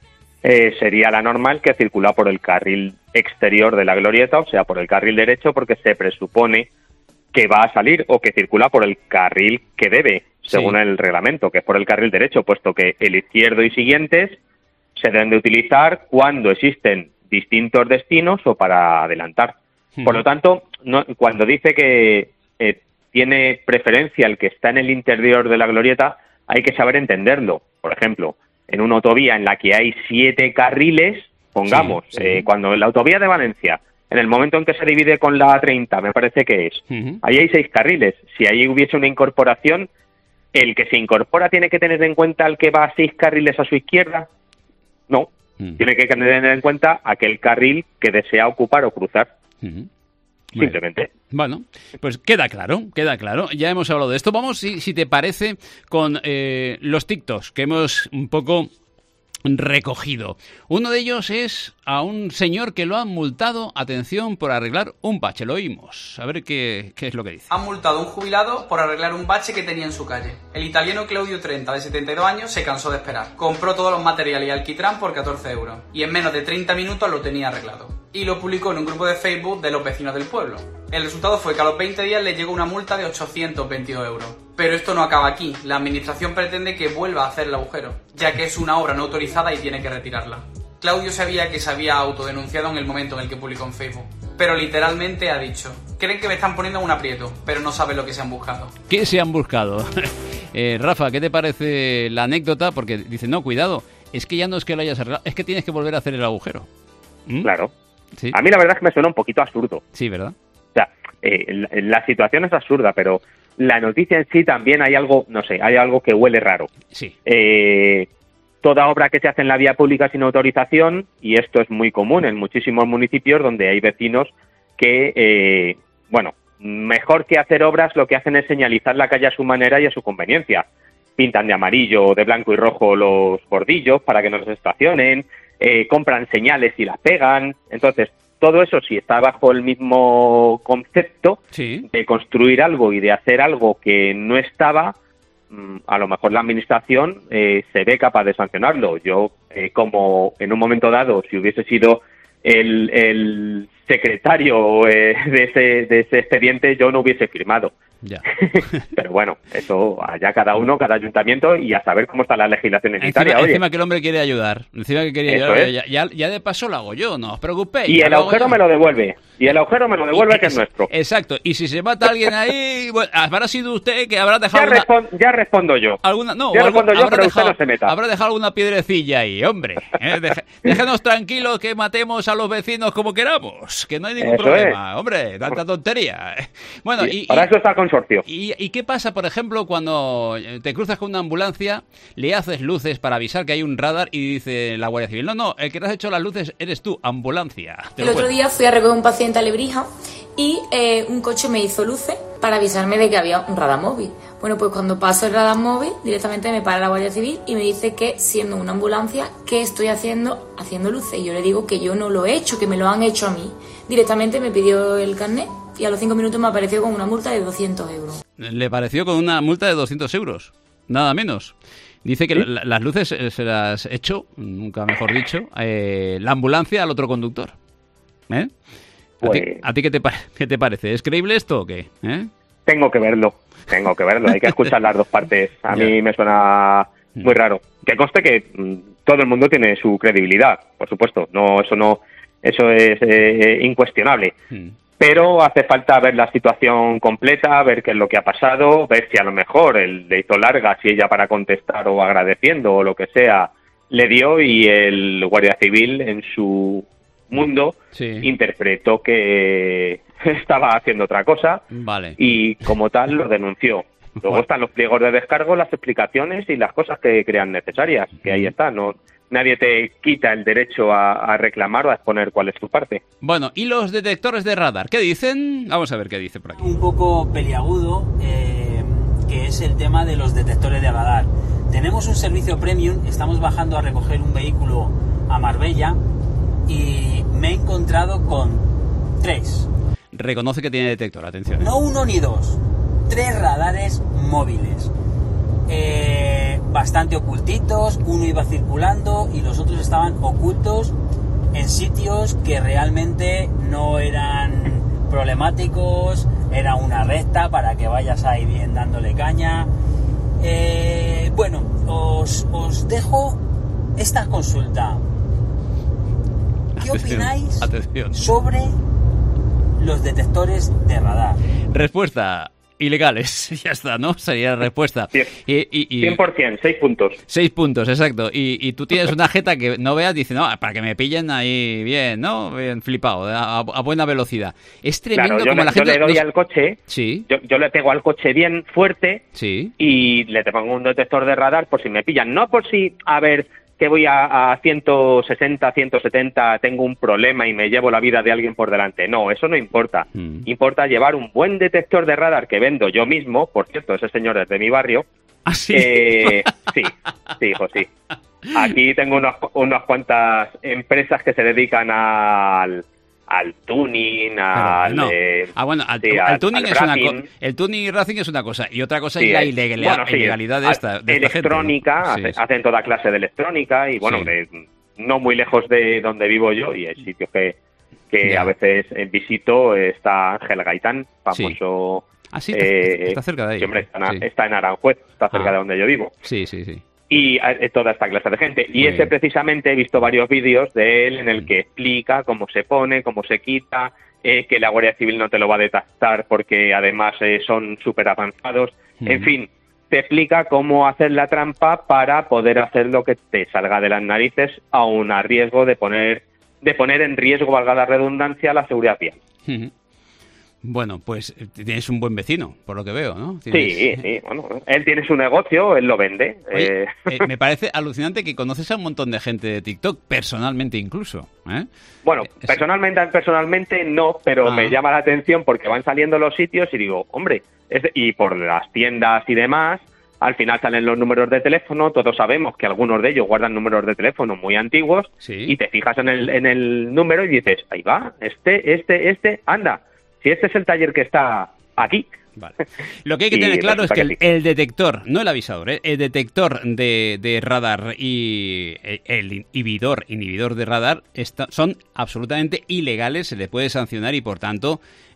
Sería la norma el que circula por el carril exterior de la glorieta, o sea, por el carril derecho, porque se presupone que va a salir o que circula por el carril que debe, según el reglamento, que es por el carril derecho, puesto que el izquierdo y siguientes se deben de utilizar cuando existen distintos destinos o para adelantar. Por lo tanto, cuando dice que tiene preferencia el que está en el interior de la glorieta, hay que saber entenderlo. Por ejemplo, en una autovía en la que hay 7 carriles, pongamos, cuando en la autovía de Valencia, en el momento en que se divide con la A30, me parece que es, ahí hay 6 carriles. Si ahí hubiese una incorporación, ¿el que se incorpora tiene que tener en cuenta al que va a 6 carriles a su izquierda? No, tiene que tener en cuenta aquel carril que desea ocupar o cruzar. Simplemente. Bueno, pues queda claro. Ya hemos hablado de esto. Vamos, si te parece, con los TikToks que hemos un poco recogido. Uno de ellos es a un señor que lo han multado, atención, por arreglar un bache. Lo oímos. A ver qué es lo que dice. Han multado a un jubilado por arreglar un bache que tenía en su calle. El italiano Claudio 30, de 72 años, se cansó de esperar. Compró todos los materiales y alquitrán por 14 euros. Y en menos de 30 minutos lo tenía arreglado. Y lo publicó en un grupo de Facebook de los vecinos del pueblo. El resultado fue que a los 20 días le llegó una multa de 822 euros. Pero esto no acaba aquí. La administración pretende que vuelva a hacer el agujero, ya que es una obra no autorizada y tiene que retirarla. Claudio sabía que se había autodenunciado en el momento en el que publicó en Facebook, pero literalmente ha dicho: creen que me están poniendo en un aprieto, pero no saben lo que se han buscado. ¿Qué se han buscado? Rafa, ¿qué te parece la anécdota? Porque dice, no, cuidado, es que ya no es que lo hayas arreglado, es que tienes que volver a hacer el agujero. Claro. Sí. A mí la verdad es que me suena un poquito absurdo. Sí, ¿verdad? O sea, la situación es absurda, pero la noticia en sí también hay algo, no sé, hay algo que huele raro. Sí. Toda obra que se hace en la vía pública sin autorización, y esto es muy común en muchísimos municipios donde hay vecinos que, mejor que hacer obras, lo que hacen es señalizar la calle a su manera y a su conveniencia. Pintan de amarillo o de blanco y rojo los bordillos para que no se estacionen, compran señales y las pegan. Entonces, todo eso, si está bajo el mismo concepto de construir algo y de hacer algo que no estaba, a lo mejor la administración se ve capaz de sancionarlo. Yo, como en un momento dado, si hubiese sido el secretario de ese expediente, yo no hubiese firmado. Ya. Pero bueno, eso allá cada uno, cada ayuntamiento, y a saber cómo está la legislación en Italia. Encima que el hombre quiere ayudar. Encima que quería ayudar. Es. Ya de paso lo hago yo, no os preocupéis. Y el agujero me lo devuelve. Y el agujero me lo devuelve, que es nuestro. Exacto. Y si se mata alguien ahí, bueno, habrá sido usted que habrá dejado ya respondo yo. Respondo yo, pero usted no se meta. Habrá dejado alguna piedrecilla ahí, hombre. Déjenos tranquilos que matemos a los vecinos como queramos. Que no hay ningún problema. Hombre, tanta tontería. Bueno, para eso está el consorcio. ¿Y qué pasa, por ejemplo, cuando te cruzas con una ambulancia, le haces luces para avisar que hay un radar y dice la Guardia Civil: no, el que te has hecho las luces eres tú, ambulancia? El otro día fui a recoger un paciente a Lebrija y un coche me hizo luces para avisarme de que había un radar móvil. Bueno, pues cuando paso el radar móvil, directamente me para la Guardia Civil y me dice que, siendo una ambulancia, ¿qué estoy haciendo luces? Y yo le digo que yo no lo he hecho, que me lo han hecho a mí. Directamente me pidió el carnet y a los 5 minutos me apareció con una multa de 200 euros. ¿Le pareció con una multa de 200 euros? Nada menos. Dice que las luces se las echó, nunca mejor dicho, la ambulancia al otro conductor. ¿A ti qué te parece? ¿Es creíble esto o qué? Tengo que verlo. Hay que escuchar las dos partes. A mí me suena muy raro. Que conste que todo el mundo tiene su credibilidad, por supuesto. Eso es incuestionable. Pero hace falta ver la situación completa, ver qué es lo que ha pasado, ver si a lo mejor él le hizo largas y ella, para contestar o agradeciendo o lo que sea, le dio, y el Guardia Civil en su mundo interpretó que estaba haciendo otra cosa. Vale. Y como tal lo denunció. Luego están los pliegos de descargo, las explicaciones y las cosas que crean necesarias, que ahí está. Nadie te quita el derecho a reclamar o a exponer cuál es tu parte. Bueno, ¿y los detectores de radar? ¿Qué dicen? Vamos a ver qué dice por aquí. Un poco peliagudo, que es el tema de los detectores de radar. Tenemos un servicio premium, estamos bajando a recoger un vehículo a Marbella y me he encontrado con 3. Reconoce que tiene detector, atención. No 1 ni 2, 3 radares móviles. Bastante ocultitos, uno iba circulando y los otros estaban ocultos en sitios que realmente no eran problemáticos, era una recta para que vayas ahí bien dándole caña. Bueno, os dejo esta consulta. ¿Qué opináis sobre los detectores de radar? Respuesta: ilegales. Ya está, ¿no? Sería la respuesta. 100%, 6 puntos. 6 puntos, exacto. Y tú tienes una jeta que no veas, dice, no, para que me pillen ahí bien, ¿no? Bien flipado, a buena velocidad. Es tremendo. Claro, como la gente... Yo le doy al coche, sí. yo le pego al coche bien fuerte, sí, y le pongo un detector de radar por si me pillan. No por si, a ver, que voy a 160, 170, tengo un problema y me llevo la vida de alguien por delante. No, eso no importa. Importa llevar un buen detector de radar que vendo yo mismo. Por cierto, ese señor es de mi barrio. ¿Ah, sí? Sí, hijo, sí. Aquí tengo unas cuantas empresas que se dedican al tuning, al tuning es una cosa. El tuning y racing es una cosa, y otra cosa es la ilegalidad de esta electrónica, gente, ¿no? hacen toda clase de electrónica, y bueno, no muy lejos de donde vivo yo, y hay sitios que a veces visito. Está Ángel Gaitán, famoso. Está cerca de ahí. Hombre, está en Aranjuez, está cerca de donde yo vivo. Sí. y toda esta clase de gente. Y ese precisamente he visto varios vídeos de él en el que explica cómo se pone, cómo se quita, que la Guardia Civil no te lo va a detectar porque además son súper avanzados. En fin, te explica cómo hacer la trampa para poder hacer lo que te salga de las narices, aun a riesgo de poner en riesgo, valga la redundancia, la seguridad vial. Bueno, pues tienes un buen vecino, por lo que veo, ¿no? Sí, bueno, él tiene su negocio, él lo vende. Oye, me parece alucinante que conoces a un montón de gente de TikTok, personalmente incluso, ¿eh? Bueno, personalmente no, pero me llama la atención porque van saliendo los sitios y digo, hombre, y por las tiendas y demás, al final salen los números de teléfono, todos sabemos que algunos de ellos guardan números de teléfono muy antiguos, y te fijas en el número y dices, ahí va, anda. Si este es el taller que está aquí. Vale. Lo que hay que tener claro es que el detector, no el avisador, el detector de radar y el inhibidor de radar son absolutamente ilegales, se le puede sancionar y por tanto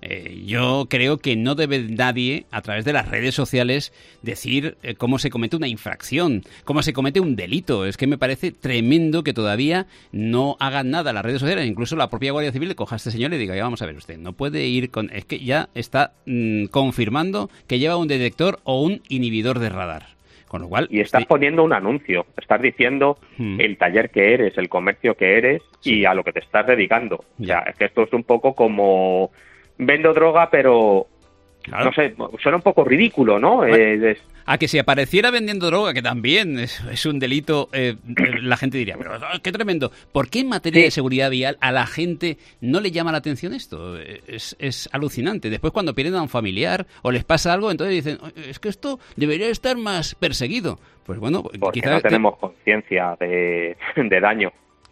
yo creo que no debe nadie a través de las redes sociales decir cómo se comete una infracción, cómo se comete un delito. Es que me parece tremendo que todavía no hagan nada las redes sociales, incluso la propia Guardia Civil le coja a este señor y le diga, ya vamos a ver usted, no puede ir con... Es que ya está confirmando que lleva un detector o un inhibidor de radar. Con lo cual, y estás poniendo un anuncio, estás diciendo el taller que eres, el comercio que eres y a lo que te estás dedicando. O sea, es que esto es un poco como vendo droga, pero no sé, suena un poco ridículo, ¿no? A que si apareciera vendiendo droga, que también es un delito, la gente diría, pero qué tremendo. ¿Por qué en materia de seguridad vial a la gente no le llama la atención esto? Es alucinante. Después cuando pierden a un familiar o les pasa algo, entonces dicen, es que esto debería estar más perseguido. Pues bueno, porque quizás no tenemos conciencia de daño.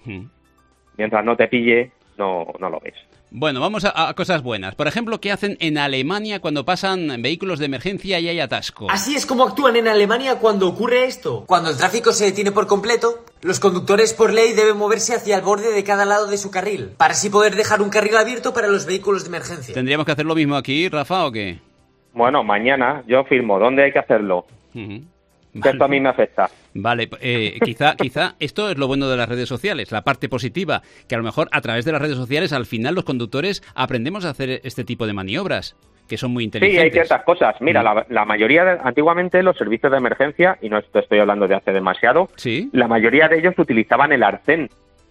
Mientras no te pille, no lo ves. Bueno, vamos a cosas buenas. Por ejemplo, ¿qué hacen en Alemania cuando pasan vehículos de emergencia y hay atasco? Así es como actúan en Alemania cuando ocurre esto. Cuando el tráfico se detiene por completo, los conductores por ley deben moverse hacia el borde de cada lado de su carril, para así poder dejar un carril abierto para los vehículos de emergencia. ¿Tendríamos que hacer lo mismo aquí, Rafa, o qué? Bueno, mañana yo firmo. ¿Dónde hay que hacerlo? Que esto a mí me afecta. Vale, quizá esto es lo bueno de las redes sociales, la parte positiva, que a lo mejor a través de las redes sociales al final los conductores aprendemos a hacer este tipo de maniobras, que son muy inteligentes. Sí, hay ciertas cosas. Mira, la mayoría, antiguamente los servicios de emergencia, y no estoy hablando de hace demasiado, la mayoría de ellos utilizaban el arcén.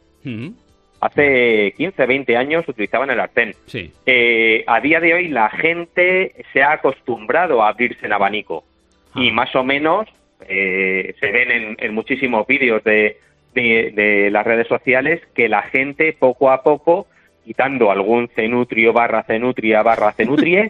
Hace 15, 20 años utilizaban el arcén. A día de hoy la gente se ha acostumbrado a abrirse en abanico y más o menos... se ven en muchísimos vídeos de las redes sociales que la gente poco a poco, quitando algún cenutrio / cenutrie,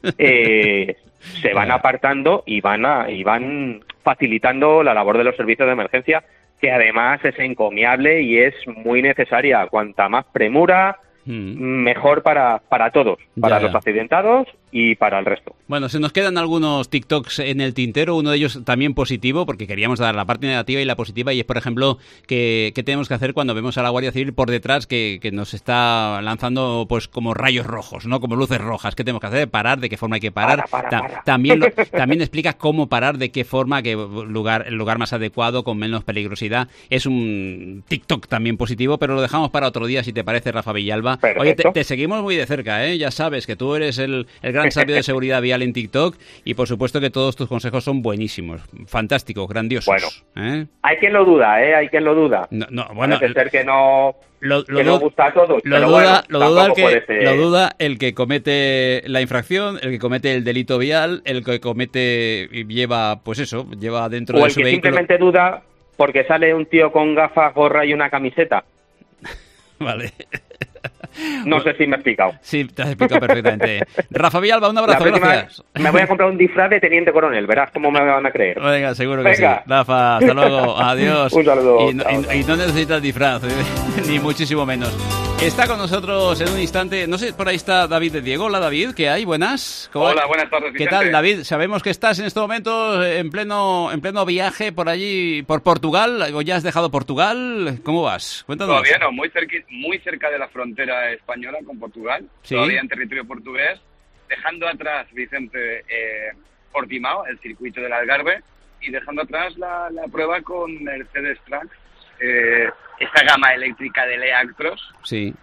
se van apartando y van facilitando la labor de los servicios de emergencia, que además es encomiable y es muy necesaria. Cuanta más premura, mejor para todos, para los accidentados y para el resto. Bueno, se nos quedan algunos TikToks en el tintero, uno de ellos también positivo, porque queríamos dar la parte negativa y la positiva, y es, por ejemplo, qué tenemos que hacer cuando vemos a la Guardia Civil por detrás que nos está lanzando pues como rayos rojos, ¿no? Como luces rojas. ¿Qué tenemos que hacer? Parar, ¿de qué forma hay que parar? Para. También explica cómo parar, de qué forma, el lugar más adecuado, con menos peligrosidad. Es un TikTok también positivo, pero lo dejamos para otro día, si te parece, Rafa Villalba. Perfecto. Oye, te seguimos muy de cerca, ¿eh? Ya sabes que tú eres el gran sabio de seguridad vial en TikTok y por supuesto que todos tus consejos son buenísimos, fantásticos, grandiosos. Bueno, hay quien lo duda, hay quien lo duda. Bueno, parece ser que no gusta a todos. Lo duda el que comete la infracción, el que comete el delito vial, el que lleva dentro de su vehículo. O el que simplemente duda porque sale un tío con gafas, gorra y una camiseta. Vale. No sé si me he explicado. Sí, te has explicado perfectamente. Rafa Villalba, un abrazo, gracias. Me voy a comprar un disfraz de teniente coronel, verás cómo me van a creer. Venga, seguro que sí. Rafa, hasta luego, adiós. Un saludo. Y no necesitas disfraz, ni muchísimo menos. Está con nosotros en un instante, no sé, por ahí está David de Diego. Hola, David, ¿qué hay? Buenas. Hola, buenas tardes, ¿Qué Vicente? tal, David? Sabemos que estás en estos momentos en pleno viaje por allí, por Portugal, o ya has dejado Portugal. ¿Cómo vas? Cuéntanos. Todavía no, muy cerca de la frontera española con Portugal, ¿sí? Todavía en territorio portugués, dejando atrás, Vicente, Portimao, el circuito del Algarve, y dejando atrás la prueba con Mercedes Trucks, esta gama eléctrica de Leactros. Sí.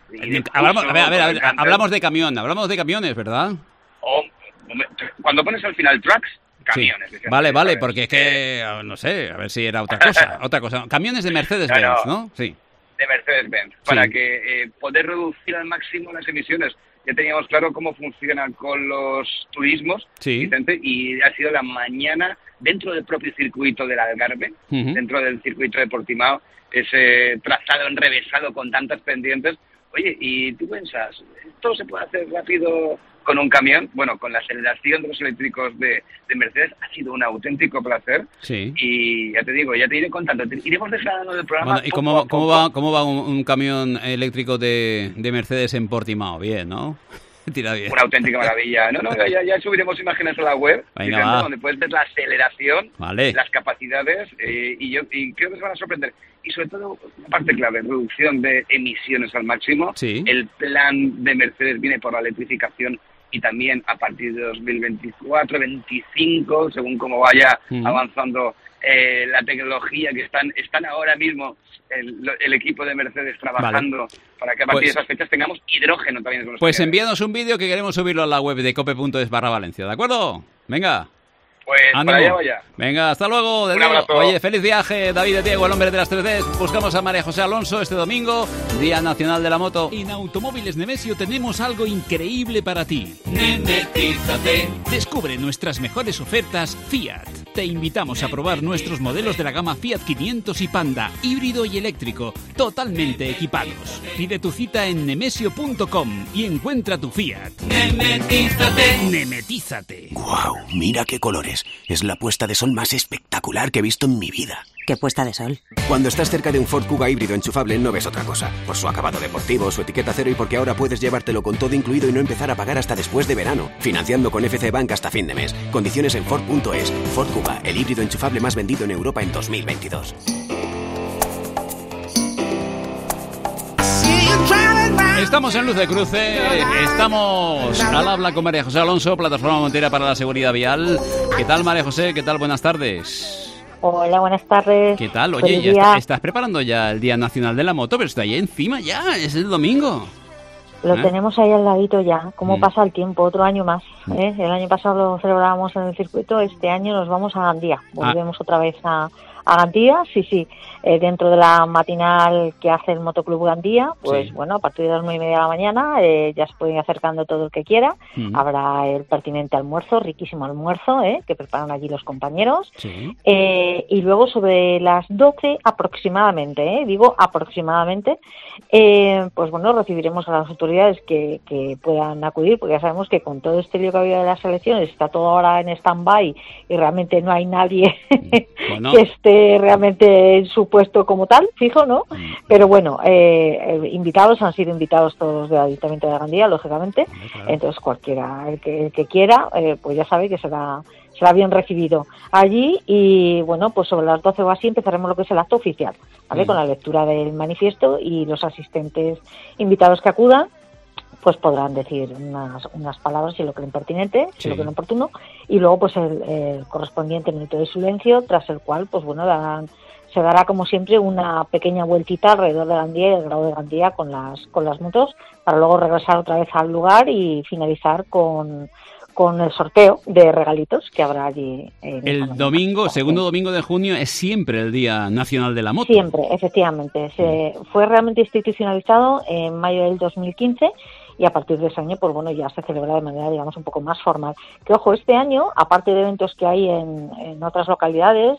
Hablamos de camiones, ¿verdad? Cuando pones al final Trucks, camiones. Sí. Vale, porque es que, no sé, a ver si era otra cosa. Camiones de Mercedes-Benz, ¿no? Sí. De Mercedes-Benz, para que poder reducir al máximo las emisiones. Ya teníamos claro cómo funciona con los turismos, Vicente, y ha sido la mañana dentro del propio circuito del Algarve, dentro del circuito de Portimao, ese trazado enrevesado con tantas pendientes. Oye, y tú piensas, ¿esto se puede hacer rápido con un camión? Bueno, con la aceleración de los eléctricos de Mercedes ha sido un auténtico placer. Sí. Y ya te digo, ya te iré contando. Iremos desgranando del programa. Bueno, ¿y cómo va un camión eléctrico de Mercedes en Portimao? Bien, ¿no? Tira bien. Una auténtica maravilla. Ya subiremos imágenes a la web, Venga, donde puedes ver la aceleración, vale, las capacidades, y creo que se van a sorprender. Y sobre todo, una parte clave, reducción de emisiones al máximo. Sí. El plan de Mercedes viene por la electrificación y también a partir de 2024, 2025, según cómo vaya avanzando la tecnología, que están ahora mismo el equipo de Mercedes trabajando para que a partir de esas fechas tengamos hidrógeno también. Pues envíanos un vídeo que queremos subirlo a la web de cope.es/Valencia, ¿de acuerdo? Venga. Pues para allá vaya. Venga, hasta luego. Un abrazo. Oye, feliz viaje, David de Diego, el hombre de las 3Ds. Buscamos a María José Alonso este domingo, Día Nacional de la Moto. En Automóviles Nemesio tenemos algo increíble para ti. Nemetízate. Descubre nuestras mejores ofertas Fiat. Te invitamos a probar nuestros modelos de la gama Fiat 500 y Panda, híbrido y eléctrico, totalmente equipados. Pide tu cita en nemesio.com y encuentra tu Fiat. Nemetízate. ¡Guau! Mira qué colores. Es la puesta de sol más espectacular que he visto en mi vida. ¿Qué puesta de sol? Cuando estás cerca de un Ford Kuga híbrido enchufable no ves otra cosa. Por su acabado deportivo, su etiqueta cero y porque ahora puedes llevártelo con todo incluido y no empezar a pagar hasta después de verano. Financiando con FC Bank hasta fin de mes. Condiciones en Ford.es. Ford Kuga, el híbrido enchufable más vendido en Europa en 2022. Estamos en Luz de Cruce, estamos al habla con María José Alonso, Plataforma Montera para la Seguridad Vial. ¿Qué tal, María José? ¿Qué tal? Buenas tardes. Hola, buenas tardes. ¿Qué tal? Oye, ya estás preparando ya el Día Nacional de la Moto, pero está ahí encima ya, es el domingo. Lo tenemos ahí al ladito ya. ¿Cómo pasa el tiempo? Otro año más. El año pasado lo celebrábamos en el circuito, este año nos vamos a Gandía. Volvemos otra vez a Gandía, sí. Dentro de la matinal que hace el Motoclub Gandía, pues bueno, a partir de las 9:30 de la mañana ya se puede ir acercando todo el que quiera. Habrá el pertinente almuerzo, riquísimo almuerzo, que preparan allí los compañeros. Y luego sobre las 12 aproximadamente, digo aproximadamente, pues bueno, recibiremos a las autoridades que puedan acudir, porque ya sabemos que con todo este lío que ha habido de las elecciones está todo ahora en stand-by y realmente no hay nadie que esté realmente en su puesto como tal, fijo, ¿no? Pero bueno, invitados, han sido invitados todos del Ayuntamiento de Gandía, lógicamente. Entonces cualquiera, el que quiera, pues ya sabe que será bien recibido allí. Y bueno, pues sobre las 12 o así empezaremos lo que es el acto oficial, ¿vale? Con la lectura del manifiesto, y los asistentes invitados que acudan pues podrán decir unas palabras si lo creen pertinente, si lo creen oportuno, y luego pues el correspondiente minuto de silencio, tras el cual pues bueno, se dará como siempre una pequeña vueltita alrededor de Gandía y el grado de Gandía con las motos, para luego regresar otra vez al lugar y finalizar con el sorteo de regalitos que habrá allí. El domingo, segundo domingo de junio, es siempre el Día Nacional de la Moto. Siempre, efectivamente. Fue realmente institucionalizado en mayo del 2015 y a partir de ese año, pues bueno, ya se celebra de manera, digamos, un poco más formal. Que ojo, este año, aparte de eventos que hay en otras localidades,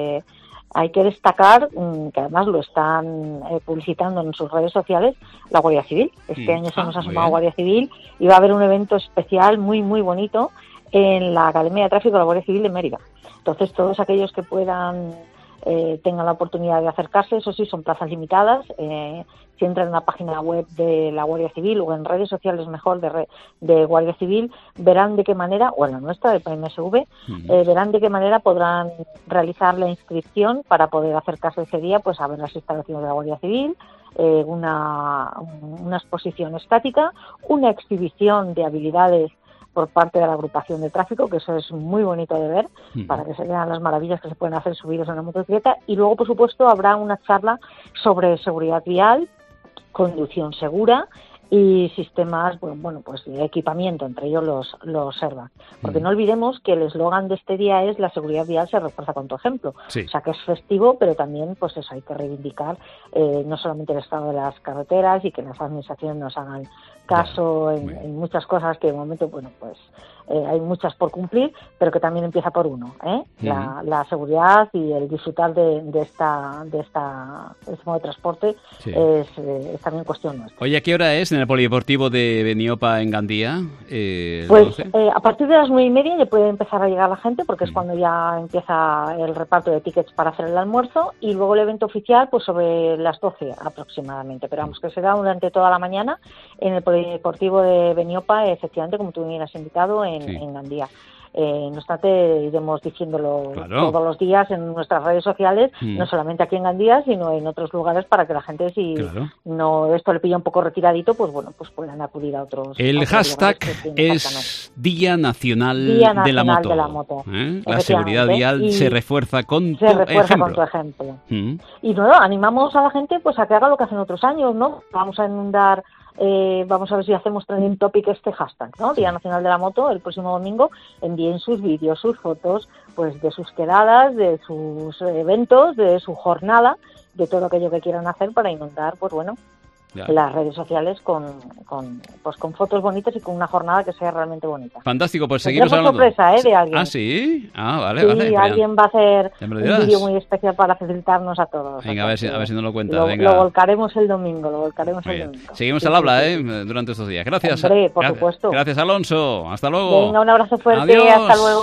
hay que destacar, que además lo están publicitando en sus redes sociales, la Guardia Civil. Este año se nos ha sumado Guardia Civil y va a haber un evento especial muy, muy bonito en la Academia de Tráfico de la Guardia Civil de Mérida. Entonces, todos aquellos que puedan, tengan la oportunidad de acercarse, eso sí, son plazas limitadas. Si entran en la página web de la Guardia Civil o en redes sociales mejor de Guardia Civil, verán de qué manera, o en la nuestra, de PMSV, verán de qué manera podrán realizar la inscripción para poder acercarse ese día pues a ver las instalaciones de la Guardia Civil, una exposición estática, una exhibición de habilidades por parte de la agrupación de tráfico, que eso es muy bonito de ver, para que se vean las maravillas que se pueden hacer subidos en la motocicleta. Y luego, por supuesto, habrá una charla sobre seguridad vial, conducción segura y sistemas, bueno, pues de equipamiento, entre ellos los airbags. Porque no olvidemos que el eslogan de este día es: la seguridad vial se refuerza con tu ejemplo. Sí. O sea, que es festivo, pero también, pues eso, hay que reivindicar no solamente el estado de las carreteras y que las administraciones nos hagan caso en muchas cosas que de momento, bueno, pues hay muchas por cumplir, pero que también empieza por uno, la seguridad y el disfrutar de este modo de transporte es también cuestión nuestra. Oye, ¿a qué hora es en el polideportivo de Beniopa en Gandía? Pues a partir de las 9:30 ya puede empezar a llegar la gente, porque es cuando ya empieza el reparto de tickets para hacer el almuerzo, y luego el evento oficial pues sobre las 12 aproximadamente, pero vamos, que será durante toda la mañana en el polideportivo de Beniopa, efectivamente, como tú me has indicado, en Gandía. No obstante, iremos diciéndolo todos los días en nuestras redes sociales, no solamente aquí en Gandía, sino en otros lugares, para que la gente, si no esto le pilla un poco retiradito, pues bueno, pues puedan acudir a otros. El hashtag es Día Nacional de la Moto. La seguridad vial se refuerza con tu ejemplo. Y no, animamos a la gente pues a que haga lo que hacen otros años, ¿no? Vamos a inundar. Vamos a ver si hacemos trending topic este hashtag, ¿no? Día Nacional de la Moto, el próximo domingo. Envíen sus vídeos, sus fotos, pues de sus quedadas, de sus eventos, de su jornada, de todo aquello que quieran hacer para inundar, pues bueno, las redes sociales con fotos bonitas y con una jornada que sea realmente bonita. Fantástico, pues seguimos hablando. Sorpresa, de alguien. ¿Ah, sí? Vale, sí, vale. Alguien va a hacer un vídeo muy especial para felicitarnos a todos. Venga, a ver si nos lo cuentas. Lo volcaremos el domingo, Seguimos al habla, durante estos días. Gracias. Hombre, por supuesto. Gracias, Alonso. Hasta luego. Venga, un abrazo fuerte. Adiós. Hasta luego.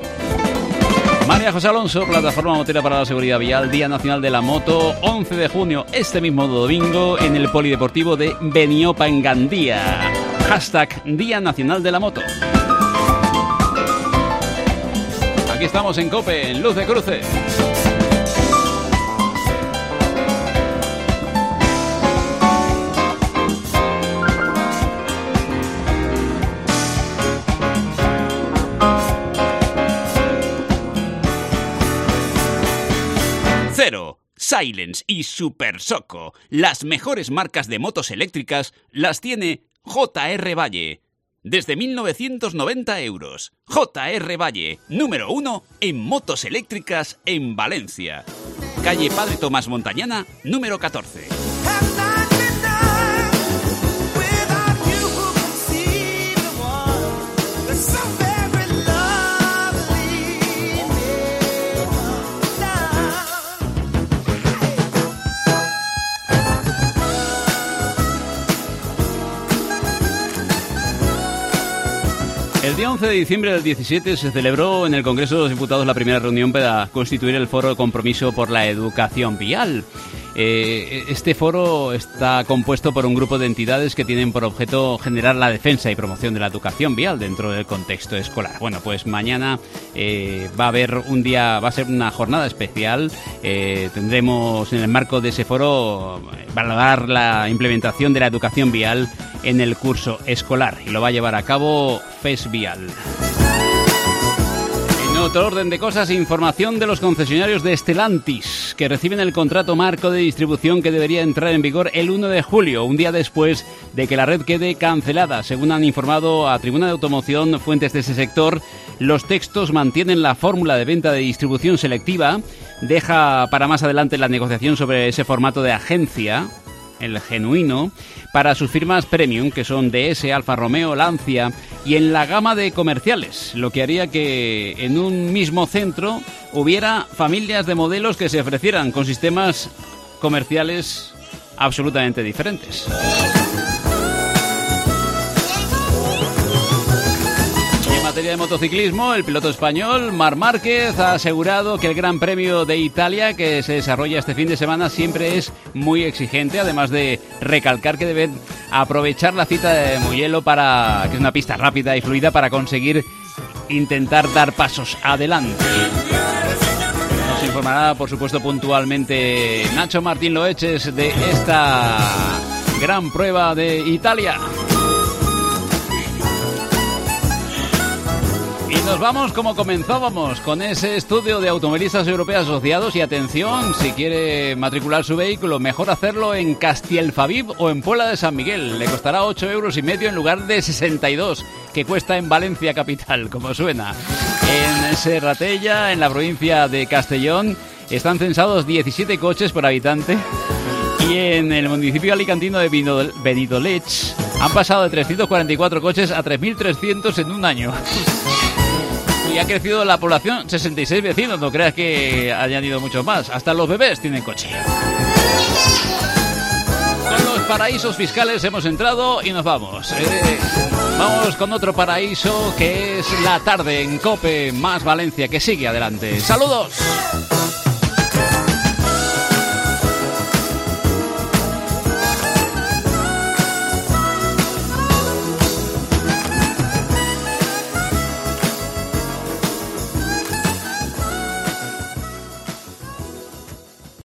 María José Alonso, Plataforma Motera para la Seguridad Vial, Día Nacional de la Moto, 11 de junio, este mismo domingo, en el Polideportivo de Beniopa en Gandía. Hashtag Día Nacional de la Moto. Aquí estamos en COPE, en Luz de Cruce. Cero, Silence y Super Soco, las mejores marcas de motos eléctricas, las tiene JR Valle. Desde 1990 €. JR Valle, número 1 en motos eléctricas en Valencia. Calle Padre Tomás Montañana, número 14. El día 11 de diciembre del 17 se celebró en el Congreso de los Diputados la primera reunión para constituir el Foro de Compromiso por la Educación Vial. Este foro está compuesto por un grupo de entidades que tienen por objeto generar la defensa y promoción de la educación vial dentro del contexto escolar. Bueno, pues mañana va a ser una jornada especial. Tendremos en el marco de ese foro valorar la implementación de la educación vial en el curso escolar, y lo va a llevar a cabo FES Vial. En otro orden de cosas, información de los concesionarios de Stellantis, que reciben el contrato marco de distribución que debería entrar en vigor el 1 de julio, un día después de que la red quede cancelada. Según han informado a Tribuna de Automoción fuentes de ese sector, los textos mantienen la fórmula de venta de distribución selectiva, deja para más adelante la negociación sobre ese formato de agencia, el genuino, para sus firmas premium, que son DS, Alfa Romeo, Lancia, y en la gama de comerciales, lo que haría que en un mismo centro hubiera familias de modelos que se ofrecieran con sistemas comerciales absolutamente diferentes. En materia de motociclismo, el piloto español Marc Márquez ha asegurado que el Gran Premio de Italia, que se desarrolla este fin de semana, siempre es muy exigente, además de recalcar que deben aprovechar la cita de Mugello, que es una pista rápida y fluida, para conseguir intentar dar pasos adelante. Nos informará, por supuesto, puntualmente Nacho Martín Loeches de esta gran prueba de Italia. Y nos vamos como comenzábamos, con ese estudio de automovilistas europeos asociados. Y atención, si quiere matricular su vehículo, mejor hacerlo en Castielfabib o en Puebla de San Miguel. Le costará 8,5 euros en lugar de 62, que cuesta en Valencia capital, como suena. En Serratella, en la provincia de Castellón, están censados 17 coches por habitante. Y en el municipio alicantino de Benidorm han pasado de 344 coches a 3.300 en un año. Y ha crecido la población, 66 vecinos, no creas que hayan ido muchos más. Hasta los bebés tienen coche. Con los paraísos fiscales hemos entrado y nos vamos. Vamos con otro paraíso, que es la tarde en COPE más Valencia, que sigue adelante. ¡Saludos!